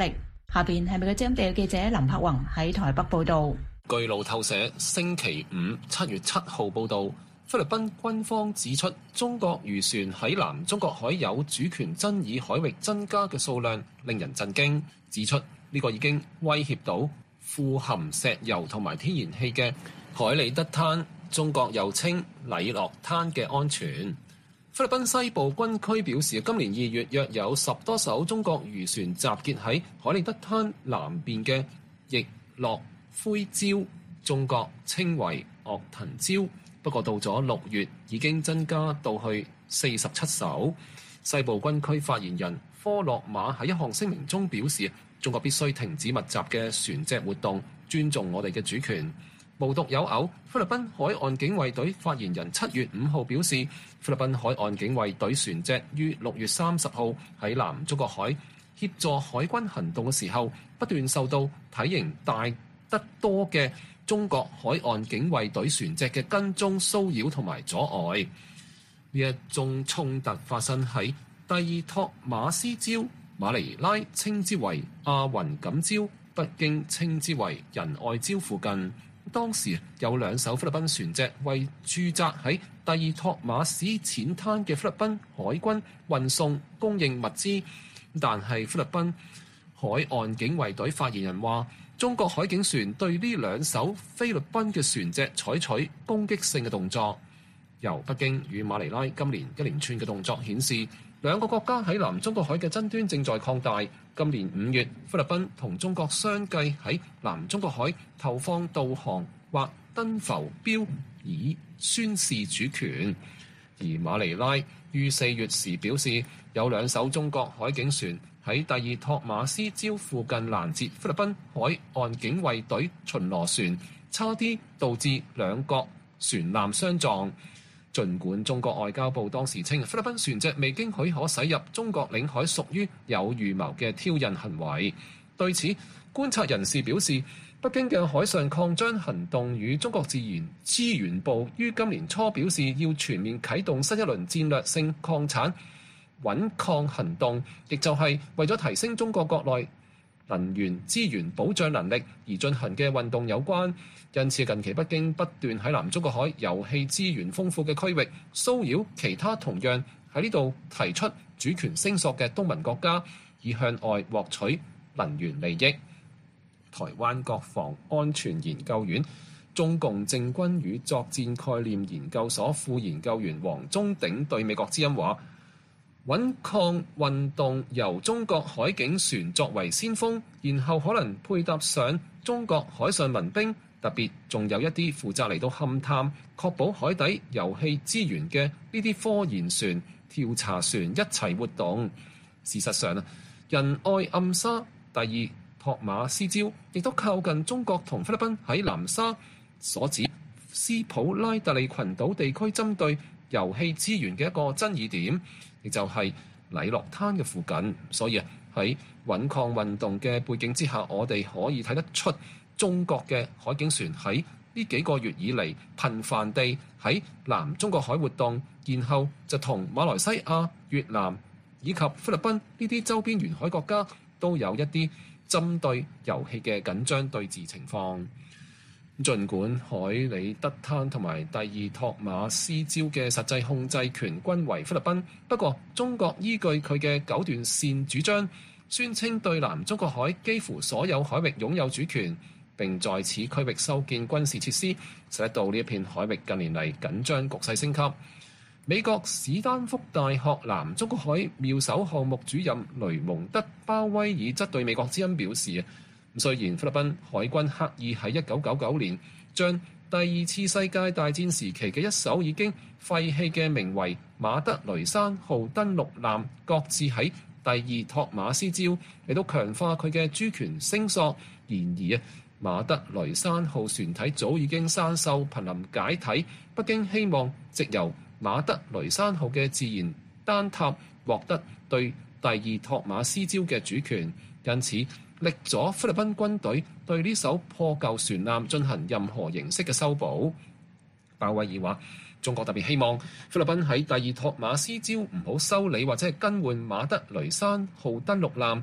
Speaker 3: 下邊係美國之音地記者林柏宏喺台北報導。
Speaker 5: 據路透社星期五7月7號報導，菲律賓軍方指出，中國漁船喺南中國海有主權爭議海域增加嘅數量令人震驚，指出呢個已經威脅到富含石油同埋天然氣嘅海里德灘，中國又稱禮諾灘嘅安全。菲律賓西部軍區表示，今年2月約有10多艘中國漁船集結喺海里德灘南邊嘅翼諾灰礁，中國稱為鄂騰礁。不過到咗6月，已經增加到去47艘。西部軍區發言人科洛馬喺一項聲明中表示，中國必須停止密集嘅船隻活動，尊重我哋嘅主權。無獨有偶，菲律賓海岸警衛隊發言人7月5號表示，菲律賓海岸警衛隊船隻於6月30號喺南中國海協助海軍行動嘅時候，不斷受到體型大得多嘅中國海岸警衛隊船隻嘅跟蹤、騷擾同埋阻礙。呢一宗衝突發生喺蒂爾托馬斯礁，馬尼拉稱之為阿雲錦礁，北京稱之為仁愛礁附近。當時有2艘菲律賓船隻為駐紮喺蒂爾托馬斯淺灘嘅菲律賓海軍運送供應物資，但係菲律賓海岸警衛隊發言人話，中國海警船對呢2艘菲律賓嘅船隻採取攻擊性嘅動作。由北京與馬尼拉今年一連串嘅動作顯示，兩個國家喺南中國海嘅爭端正在擴大。今年5月，菲律賓同中國相繼喺南中國海投放導航或登浮標，以宣示主權。而馬尼拉於4月時表示，有2艘中國海警船喺蒂爾托馬斯礁附近攔截菲律賓海岸警衛隊巡邏船，差啲導致2國船艦相撞。儘管中國外交部當時稱菲律賓船隻未經許可駛入中國領海屬於有預謀嘅挑釁行為，對此觀察人士表示，北京嘅海上擴張行動與中國自然資源部於今年初表示要全面啟動新一輪戰略性礦產穩礦行動，亦就係為咗提升中國國內能源資源保障能力而進行嘅運動有關。因此近期北京不斷喺南中國海油氣資源豐富嘅區域騷擾其他同樣喺呢度提出主權聲索嘅東盟國家，以向外獲取能源利益。台灣國防安全研究院中共政軍與作戰概念研究所副研究員黃忠鼎對美國之音話，穩礦運動由中國海警船作為先鋒，然後可能配搭上中國海上民兵，特別仲有一啲負責嚟到勘探、確保海底油氣資源嘅呢啲科研船、調查船一齊活動。事實上仁愛暗沙、蒂爾托馬斯礁亦都靠近中國同菲律賓喺南沙所指斯普拉特利群島地區針對油氣資源嘅一個爭議點，亦就係禮諾灘嘅附近。所以喺穩礦運動嘅背景之下，我哋可以睇得出中國嘅海警船喺呢幾個月以嚟頻繁地喺南中國海活動，然後就同馬來西亞、越南以及菲律賓呢啲周邊沿海國家都有一啲針對油氣嘅緊張對峙情況。儘管海里德灘同埋蒂爾托馬斯礁嘅實際控制權均為菲律賓，不過中國依據佢嘅九段線主張，宣稱對南中國海幾乎所有海域擁有主權，並在此區域修建軍事設施，使得到呢一片海域近年嚟緊張局勢升級。美國史丹福大學南中國海妙手項目主任雷蒙德·鮑威爾則對美國之音表示，雖然菲律賓海軍刻意喺1999年將第2次世界大戰時期嘅一艘已經廢棄嘅名為馬德雷山號登陸艦擱置喺蒂爾托馬斯礁，嚟到強化佢嘅主權聲索，然而馬德雷山號船體早已經生鏽瀕臨解體，北京希望藉由馬德雷山號嘅自然單塔獲得對蒂爾托馬斯礁嘅主權，因此力阻菲律賓軍隊對呢艘破舊船艦進行任何形式嘅修補。鮑威爾話，中國特別希望菲律賓喺蒂爾托馬斯礁唔好修理或者係更換馬德雷山號登陸艦，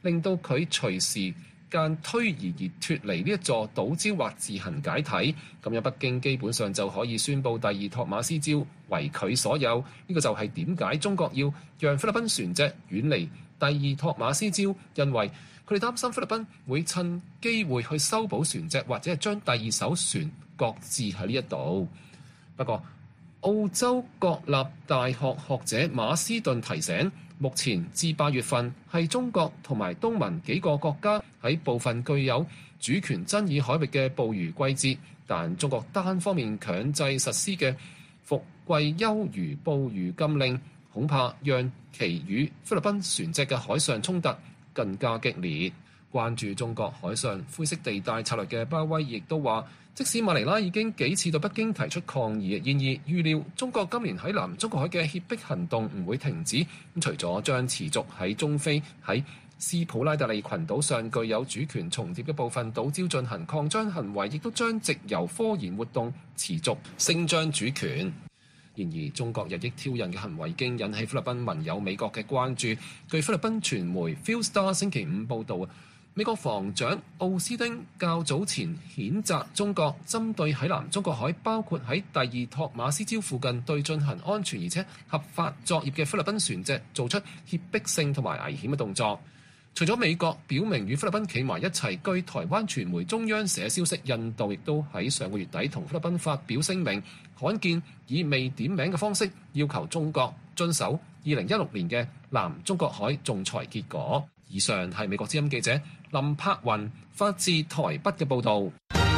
Speaker 5: 令到佢隨時間推移而脫離呢一座島礁或自行解體，咁樣北京基本上就可以宣布第二托馬斯礁為佢所有。呢個就係點解中國要讓菲律賓船隻遠離第二托馬斯礁，因為佢哋擔心菲律賓會趁機會去修補船隻，或者係將第二艘船擱置喺呢一度。不過，澳洲國立大學學者馬斯頓提醒，目前至8月份係中國同埋東盟幾個國家喺部分具有主權爭議海域嘅捕魚季節，但中國單方面強制實施嘅伏季休漁捕魚禁令，恐怕讓其與菲律賓船隻嘅海上衝突更加激烈。關注中國海上灰色地帶策略嘅鮑威亦都話，即使馬尼拉已經幾次對北京提出抗議，然而預料中國今年喺南中國海嘅脅迫行動唔會停止。除咗將持續喺中非喺斯普拉特利群島上具有主權重疊嘅部分島礁進行擴張行為，亦都將藉由科研活動持續聲張主權。然而，中國日益挑釁嘅行為已經引起菲律賓盟友美國嘅關注。據菲律賓傳媒 Philstar 星期5報導，美國防長奧斯汀較早前譴責中國針對喺南中國海，包括喺第二托馬斯礁附近對進行安全而且合法作業嘅菲律賓船隻做出脅迫性同埋危險嘅動作。除咗美國表明與菲律賓企埋一齊，據台灣傳媒中央社消息，印度亦都喺上個月底同菲律賓發表聲明，罕見以未點名嘅方式要求中國遵守2016年嘅南中國海仲裁結果。以上係美國之音記者林柏雲發自台北嘅報導。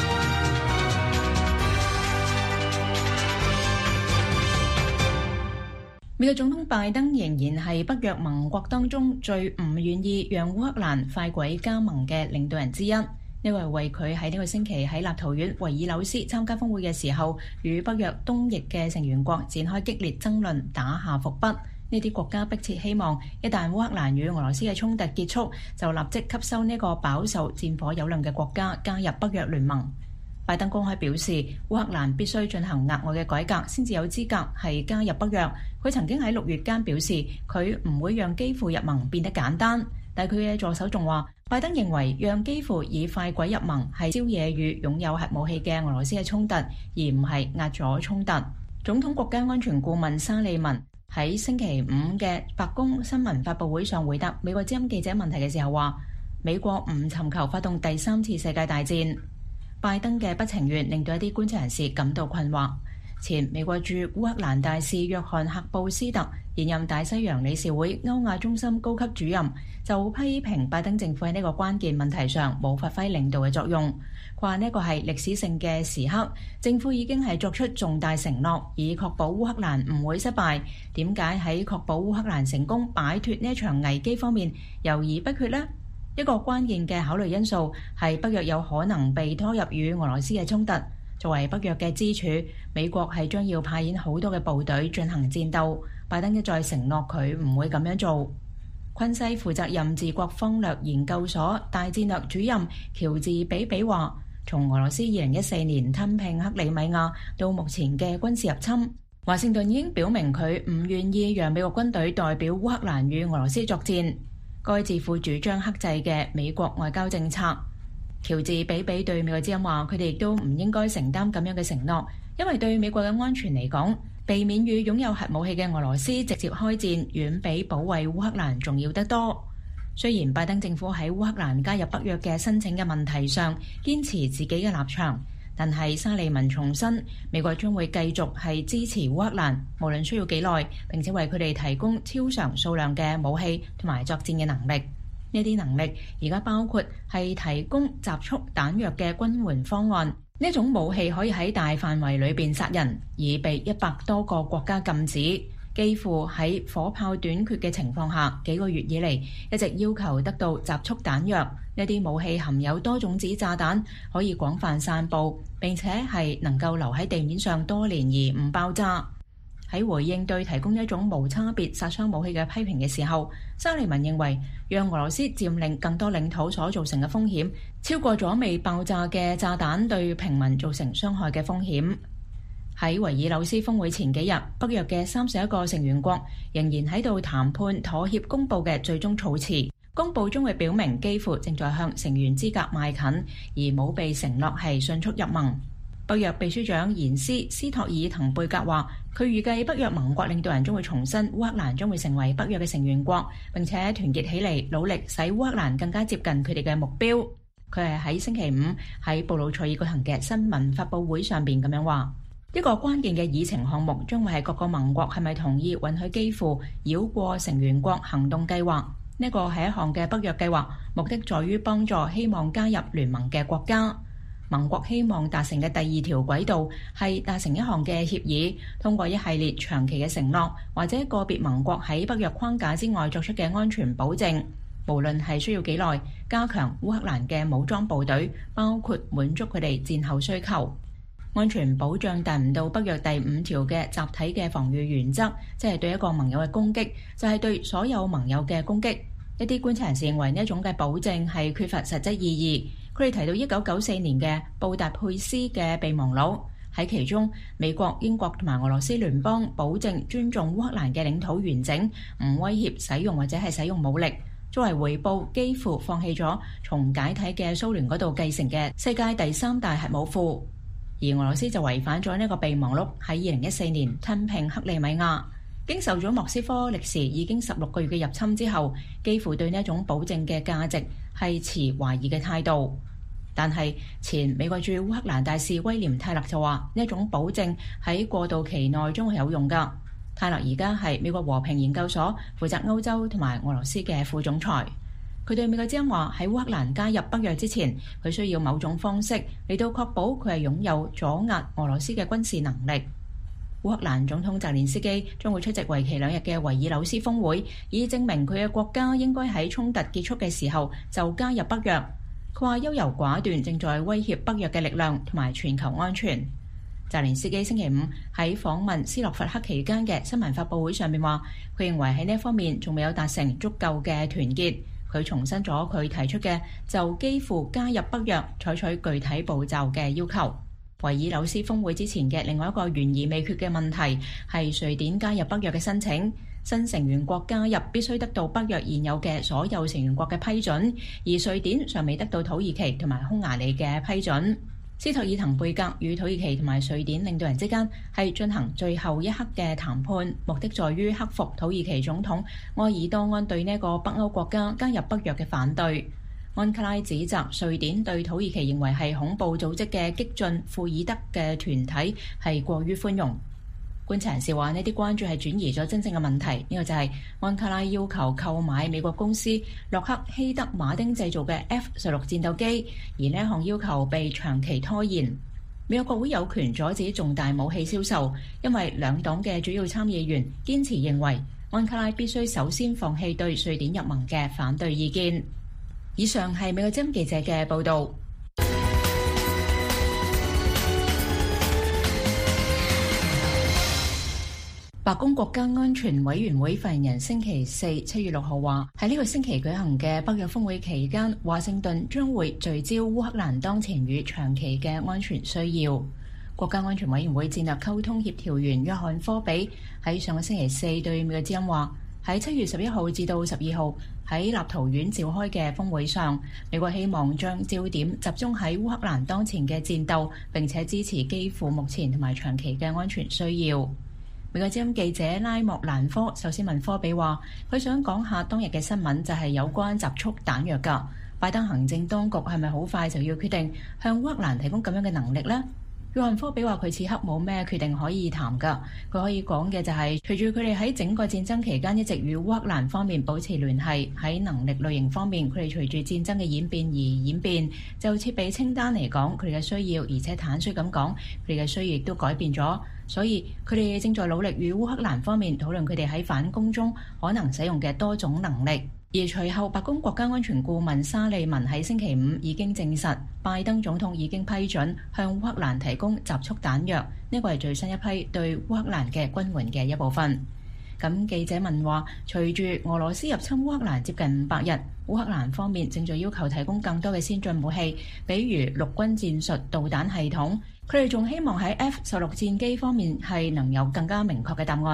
Speaker 3: 美國總統拜登仍然係北約盟國當中最唔願意讓烏克蘭快軌加盟嘅領導人之一。呢個係為佢喺呢個星期喺立陶宛維爾紐斯參加峰會嘅時候，與北約東翼嘅成員國展開激烈爭論打下伏筆。呢啲國家迫切希望，一旦烏克蘭與俄羅斯嘅衝突結束，就立即吸收呢個飽受戰火蹂躪嘅國家加入北約聯盟。拜登公開表示，烏克蘭必須進行額外嘅改革，先至有資格係加入北約。佢曾經喺6月間表示，佢唔會讓基輔入盟變得簡單。但佢嘅助手仲話，拜登認為讓基輔以快軌入盟係招惹與擁有核武器嘅俄羅斯嘅衝突，而唔係壓咗衝突。總統國家安全顧問沙利文喺星期5嘅白宮新聞發佈會上回答美國之音記者問題嘅時候話，美國唔尋求發動第3次世界大戰。拜登嘅不情願令到一啲觀察人士感到困惑。前美國駐烏克蘭大使約翰赫布斯特，現任大西洋理事會歐亞中心高級主任，就批評拜登政府喺呢個關鍵問題上冇發揮領導嘅作用。佢話呢個係歷史性嘅時刻，政府已經係作出重大承諾，以確保烏克蘭唔會失敗。點解喺確保烏克蘭成功擺脫呢一場危機方面猶豫不決呢？一個關鍵嘅考慮因素係北約有可能被拖入與俄羅斯嘅衝突。作為北約嘅支柱，美國係將要派遣好多嘅部隊進行戰鬥。拜登一再承諾佢唔會咁樣做。昆西負責任治國方略研究所大戰略主任喬治比比話，從俄羅斯2014年吞併克里米亞到目前嘅軍事入侵，華盛頓已經表明佢唔願意讓美國軍隊代表烏克蘭與俄羅斯作戰。該智庫主張克制嘅美國外交政策。喬治比比對美國之音話，佢哋亦都唔應該承擔咁樣嘅承諾，因為對美國嘅安全嚟講，避免與擁有核武器嘅俄羅斯直接開戰，遠比保衛烏克蘭重要得多。雖然拜登政府喺烏克蘭加入北約嘅申請嘅問題上堅持自己嘅立場，但係沙利文重申，美國將會繼續係支持烏克蘭，無論需要幾耐，並且為佢哋提供超常數量嘅武器同埋作戰嘅能力。呢啲能力而家包括係提供集束彈藥嘅軍援方案。呢種武器可以喺大範圍裏邊殺人，已被100多個國家禁止。幾乎喺火炮短缺嘅情況下，幾個月以嚟一直要求得到集束彈藥。呢啲武器含有多種子炸彈，可以廣泛散佈，並且係能夠留喺地面上多年而唔爆炸。喺回應對提供一種無差別殺傷武器嘅批評嘅時候，沙利文認為讓俄羅斯佔領更多領土所造成嘅風險，超過咗未爆炸嘅炸彈對平民造成傷害嘅風險。喺維爾紐斯峰會前幾日，北約嘅31個成員國仍然喺度談判妥協公佈嘅最終措辭。 公佈將會表明基輔正在向成員資格邁近，而冇被承諾係迅速入盟。北約秘書長延斯托爾滕貝格話，佢預計北約盟國領導人將會重申烏克蘭將會成為北約嘅成員國，並且團結起嚟努力使烏克蘭更加接近佢哋嘅目標。佢係喺星期五喺布魯塞爾舉行嘅新聞發佈會上邊咁樣話，一個關鍵嘅議程項目將會係各個盟國係咪同意允許基輔繞過成員國行動計劃。呢個係一項嘅北約計劃，目的在於幫助希望加入聯盟嘅國家。盟國希望達成嘅第二條軌道係達成一項嘅協議，通過一系列長期嘅承諾，或者個別盟國喺北約框架之外作出嘅安全保證，無論係需要幾耐，加強烏克蘭嘅武裝部隊，包括滿足佢哋戰後需求。安全保障達唔到北約第5條嘅集體嘅防禦原則，即係對一個盟友嘅攻擊，就係對所有盟友嘅攻擊。一啲觀察人士認為呢一種嘅保證係缺乏實質意義。佢哋提到1994年嘅布達佩斯嘅備忘錄，喺其中美國、英國同埋俄羅斯聯邦保證尊重烏克蘭嘅領土完整，唔威脅使用或者係使用武力。作為回報，幾乎放棄咗從解體嘅蘇聯嗰度繼承嘅世界第3大核武庫。而俄羅斯就違反咗呢個備忘錄，喺2014年吞併克里米亞。經受咗莫斯科歷時已經16個月嘅入侵之後，幾乎對呢一種保證嘅價值係持懷疑嘅態度。但係前美國駐烏克蘭大使威廉泰勒就話，呢一種保證喺過渡期內將會有用㗎。泰勒而家係美國和平研究所負責歐洲同埋俄羅斯嘅副總裁。佢對美國之音話，喺烏克蘭加入北約之前，佢需要某種方式嚟到確保佢係擁有阻壓俄羅斯嘅軍事能力。烏克蘭總統澤連斯基將會出席為期2日嘅維爾紐斯峰會，以證明佢嘅國家應該喺衝突結束嘅時候就加入北約。佢話優柔寡斷正在威脅北約嘅力量同埋全球安全。澤連斯基星期五喺訪問斯洛伐克期間嘅新聞發佈會上面話，佢認為喺呢一方面仲未有達成足夠嘅團結。佢重申咗佢提出嘅就基輔加入北約採取具體步驟嘅要求。維爾紐斯峰會之前嘅另外一個懸而未決嘅問題係瑞典加入北約嘅申請。新成員國加入必須得到北約現有嘅所有成員國嘅批准，而瑞典尚未得到土耳其同埋匈牙利嘅批准。斯托爾滕貝格與土耳其同埋瑞典領導人之間係進行最後一刻嘅談判，目的在於克服土耳其總統埃爾多安對呢個北歐國家加入北約嘅反對。安卡拉指責瑞典對土耳其認為係恐怖組織嘅激進庫爾德嘅團體係過於寬容。觀察人士話，呢啲關注係轉移咗真正嘅問題，呢個就係安卡拉要求購買美國公司洛克希德馬丁製造嘅 F-16戰鬥機，而呢一項要求被長期拖延。美國國會有權阻止重大武器銷售，因為兩黨嘅主要參議員堅持認為安卡拉必須首先放棄對瑞典入盟嘅反對意見。以上係美國之音記者嘅報導。白宮國家安全委員會發言人星期四7月6號話，喺呢個星期舉行嘅北約峰會期間，華盛頓將會聚焦烏克蘭當前與長期嘅安全需要。國家安全委員會戰略溝通協調員約翰科比喺上個星期四對美國之音話，喺7月11號至到12號喺立陶宛召開嘅峰會上，美國希望將焦點集中喺烏克蘭當前嘅戰鬥，並且支持基輔目前同埋長期嘅安全需要。美國之音記者拉莫蘭科首先問科比話，佢想講下當日嘅新聞就係有關集束彈藥㗎。拜登行政當局係咪好快就要決定向烏克蘭提供咁樣嘅能力呢？約翰科比話佢此刻冇咩決定可以談㗎，佢可以講嘅就係隨住佢哋喺整個戰爭期間一直與烏克蘭方面保持聯繫，喺能力類型方面佢哋隨住戰爭嘅演變而演變。就設備清單嚟講，佢哋嘅需要，而且坦率咁講，佢哋嘅需要亦都改變咗。所以佢哋正在努力與烏克蘭方面討論佢哋喺反攻中可能使用嘅多種能力。而隨後白宮國家安全顧問沙利文喺星期五已經證實，拜登總統已經批准向烏克蘭提供集束彈藥，呢個係最新一批對烏克蘭嘅軍援嘅一部分。咁記者問話，隨住俄羅斯入侵烏克蘭接近500日，烏克蘭方面正在要求提供更多嘅先進武器，比如陸軍戰術導彈系統。佢哋仲希望喺 F-16 戰機方面係能有更加明確嘅答案。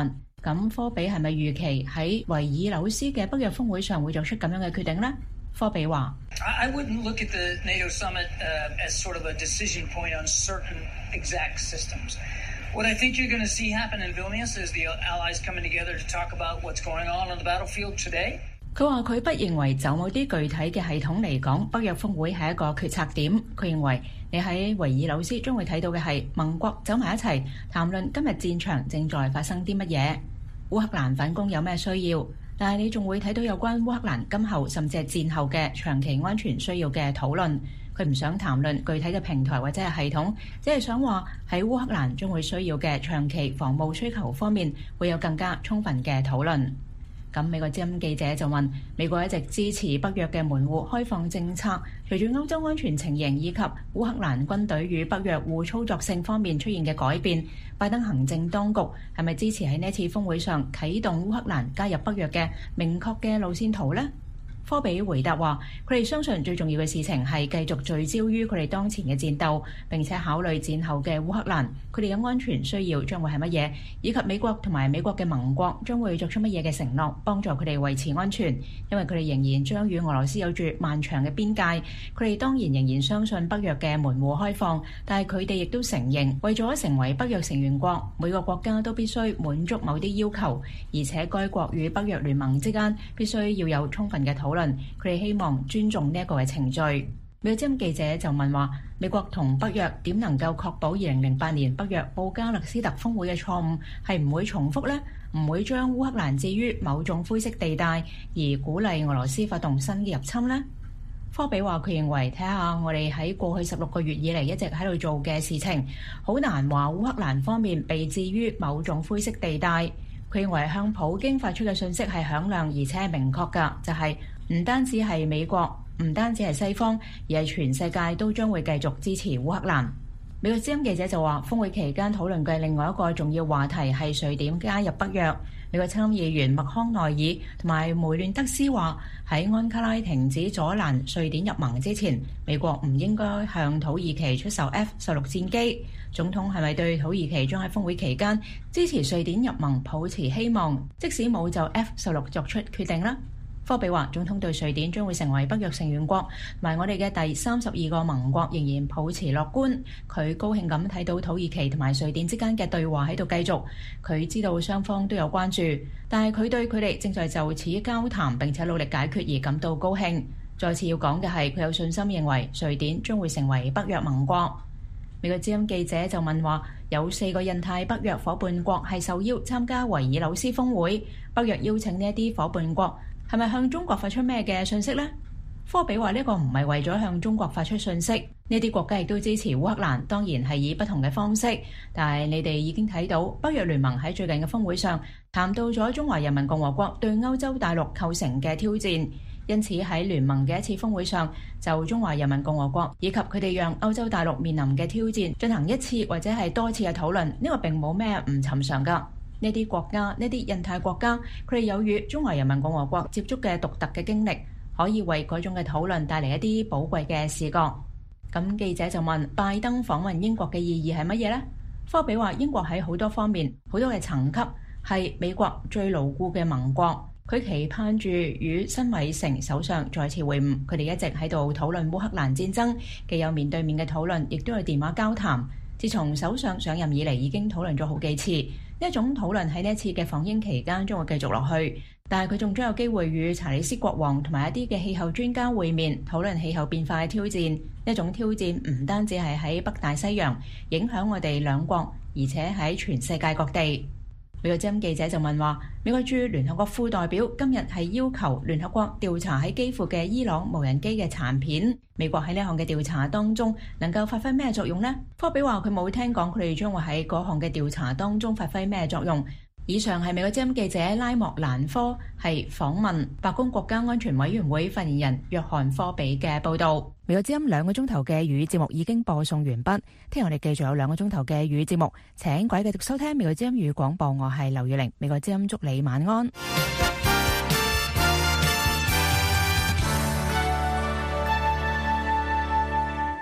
Speaker 3: 咁科比係咪預期喺維爾紐斯嘅北約峰會上會作出咁樣嘅決定呢？科比話
Speaker 10: ：I wouldn't look at the NATO summit as sort of a decision point on certain exact systems. What I think you're going to see happen in Vilnius is the allies coming together to talk about what's going on the battlefield today.
Speaker 3: 佢話佢不認為就某啲具體嘅系統嚟講，北約峰會係一個決策點。佢認為你喺維爾紐斯將會睇到嘅係盟國走埋一齊談論今日戰場正在發生啲乜嘢，烏克蘭反攻有咩需要，但係你仲會睇到有關烏克蘭今後甚至係戰後嘅長期安全需要嘅討論。佢唔想談論具體嘅平台或者係系統，只係想話喺烏克蘭將會需要嘅長期防務需求方面會有更加充分嘅討論。咁美國之音記者就問：美國一直支持北約嘅門戶開放政策，隨住歐洲安全情形以及烏克蘭軍隊與北約互操作性方面出現嘅改變，拜登行政當局係咪支持喺呢次峰會上啟動烏克蘭加入北約嘅明確嘅路線圖呢？科比回答話：佢哋相信最重要嘅事情係繼續聚焦於佢哋當前嘅戰鬥，並且考慮戰後嘅烏克蘭，佢哋嘅安全需要將會係乜嘢，以及美國同埋美國嘅盟國將會作出乜嘢嘅承諾，幫助佢哋維持安全。因為佢哋仍然將與俄羅斯有住漫長嘅邊界，佢哋當然仍然相信北約嘅門戶開放，但係佢哋亦都承認，為咗成為北約成員國，每個國家都必須滿足某啲要求，而且該國與北約聯盟之間必須要有充分嘅討論。佢哋希望尊重呢一個嘅程序。美國之音記者就問話：美國同北約點能夠確保2008年北約布加勒斯特峰會嘅錯誤係唔會重複呢？唔會將烏克蘭置於某種灰色地帶，而鼓勵俄羅斯發動新嘅入侵呢？科比話：佢認為睇下我哋喺過去16個月以嚟一直喺度做嘅事情，好難話烏克蘭方面被置於某種灰色地帶。佢認為向普京發出嘅訊息係響亮而且係明確㗎，就係唔單止係美國，唔單止係西方，而係全世界都將會繼續支持烏克蘭。美國之音記者就話，峰會期間討論嘅另外一個重要話題係瑞典加入北約。美國參議員麥康奈爾同埋梅亂德斯話，喺安卡拉停止阻攔瑞典入盟之前，美國唔應該向土耳其出售 F-16戰機。總統係咪對土耳其將喺峰會期間支持瑞典入盟抱持希望，即使冇就 F-16作出決定呢？科比話：總統對瑞典將會成為北約成員國同埋我哋嘅第32個盟國仍然抱持樂觀。佢高興咁睇到土耳其同埋瑞典之間嘅對話喺度繼續。佢知道雙方都有關注，但係佢對佢哋正在就此交談並且努力解決而感到高興。再次要講嘅係，佢有信心認為瑞典將會成為北約盟國。美國之音記者就問話：有4個印太北約夥伴國係受邀參加維爾紐斯峰會，北約邀請呢一啲夥伴國係咪向中國發出咩嘅信息呢？科比話：呢個唔係為咗向中國發出信息，呢啲國家亦都支持烏克蘭，當然係以不同嘅方式。但係你哋已經睇到北約聯盟喺最近嘅峰會上談到咗中華人民共和國對歐洲大陸構成嘅挑戰。因此喺聯盟嘅一次峰會上，就中華人民共和國以及佢哋讓歐洲大陸面臨嘅挑戰進行一次或者係多次嘅討論，呢個並冇咩唔尋常㗎。呢啲國家，呢啲印太國家，佢哋有與中華人民共和國接觸嘅獨特嘅經歷，可以為嗰種嘅討論帶嚟一啲寶貴嘅視覺。咁記者就問：拜登訪問英國嘅意義係乜嘢呢？科比話：英國喺好多方面、好多嘅層級係美國最牢固嘅盟國。佢期盼住與辛偉誠首相再次會晤，佢哋一直喺度討論烏克蘭戰爭，既有面對面嘅討論，亦都有電話交談。自從首相上任以嚟，已經討論咗好幾次。呢一種討論喺呢一次嘅訪英期間將會繼續落去，但係佢仲將有機會與查理斯國王同埋一啲嘅氣候專家會面，討論氣候變化嘅挑戰。呢種挑戰唔單止係喺北大西洋影響我哋兩國，而且喺全世界各地。美國之音記者就問話：美國駐聯合國副代表今日係要求聯合國調查喺基輔嘅伊朗無人機嘅殘片。美國喺呢項嘅調查當中能夠發揮咩作用呢？科比話佢冇聽講佢哋將會喺嗰項嘅調查當中發揮咩作用。以上係美國之音記者拉莫蘭科係訪問白宮國家安全委員會發言人約翰科比嘅報導。美國之音2個鐘頭嘅粵語節目已經播送完畢，聽日我哋繼續有2個鐘頭嘅粵語節目，請各位繼續收聽美國之音粵語廣播，我係劉月玲，美國之音祝你晚安。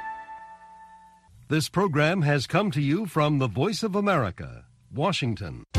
Speaker 11: This program has come to you from the Voice of America, Washington.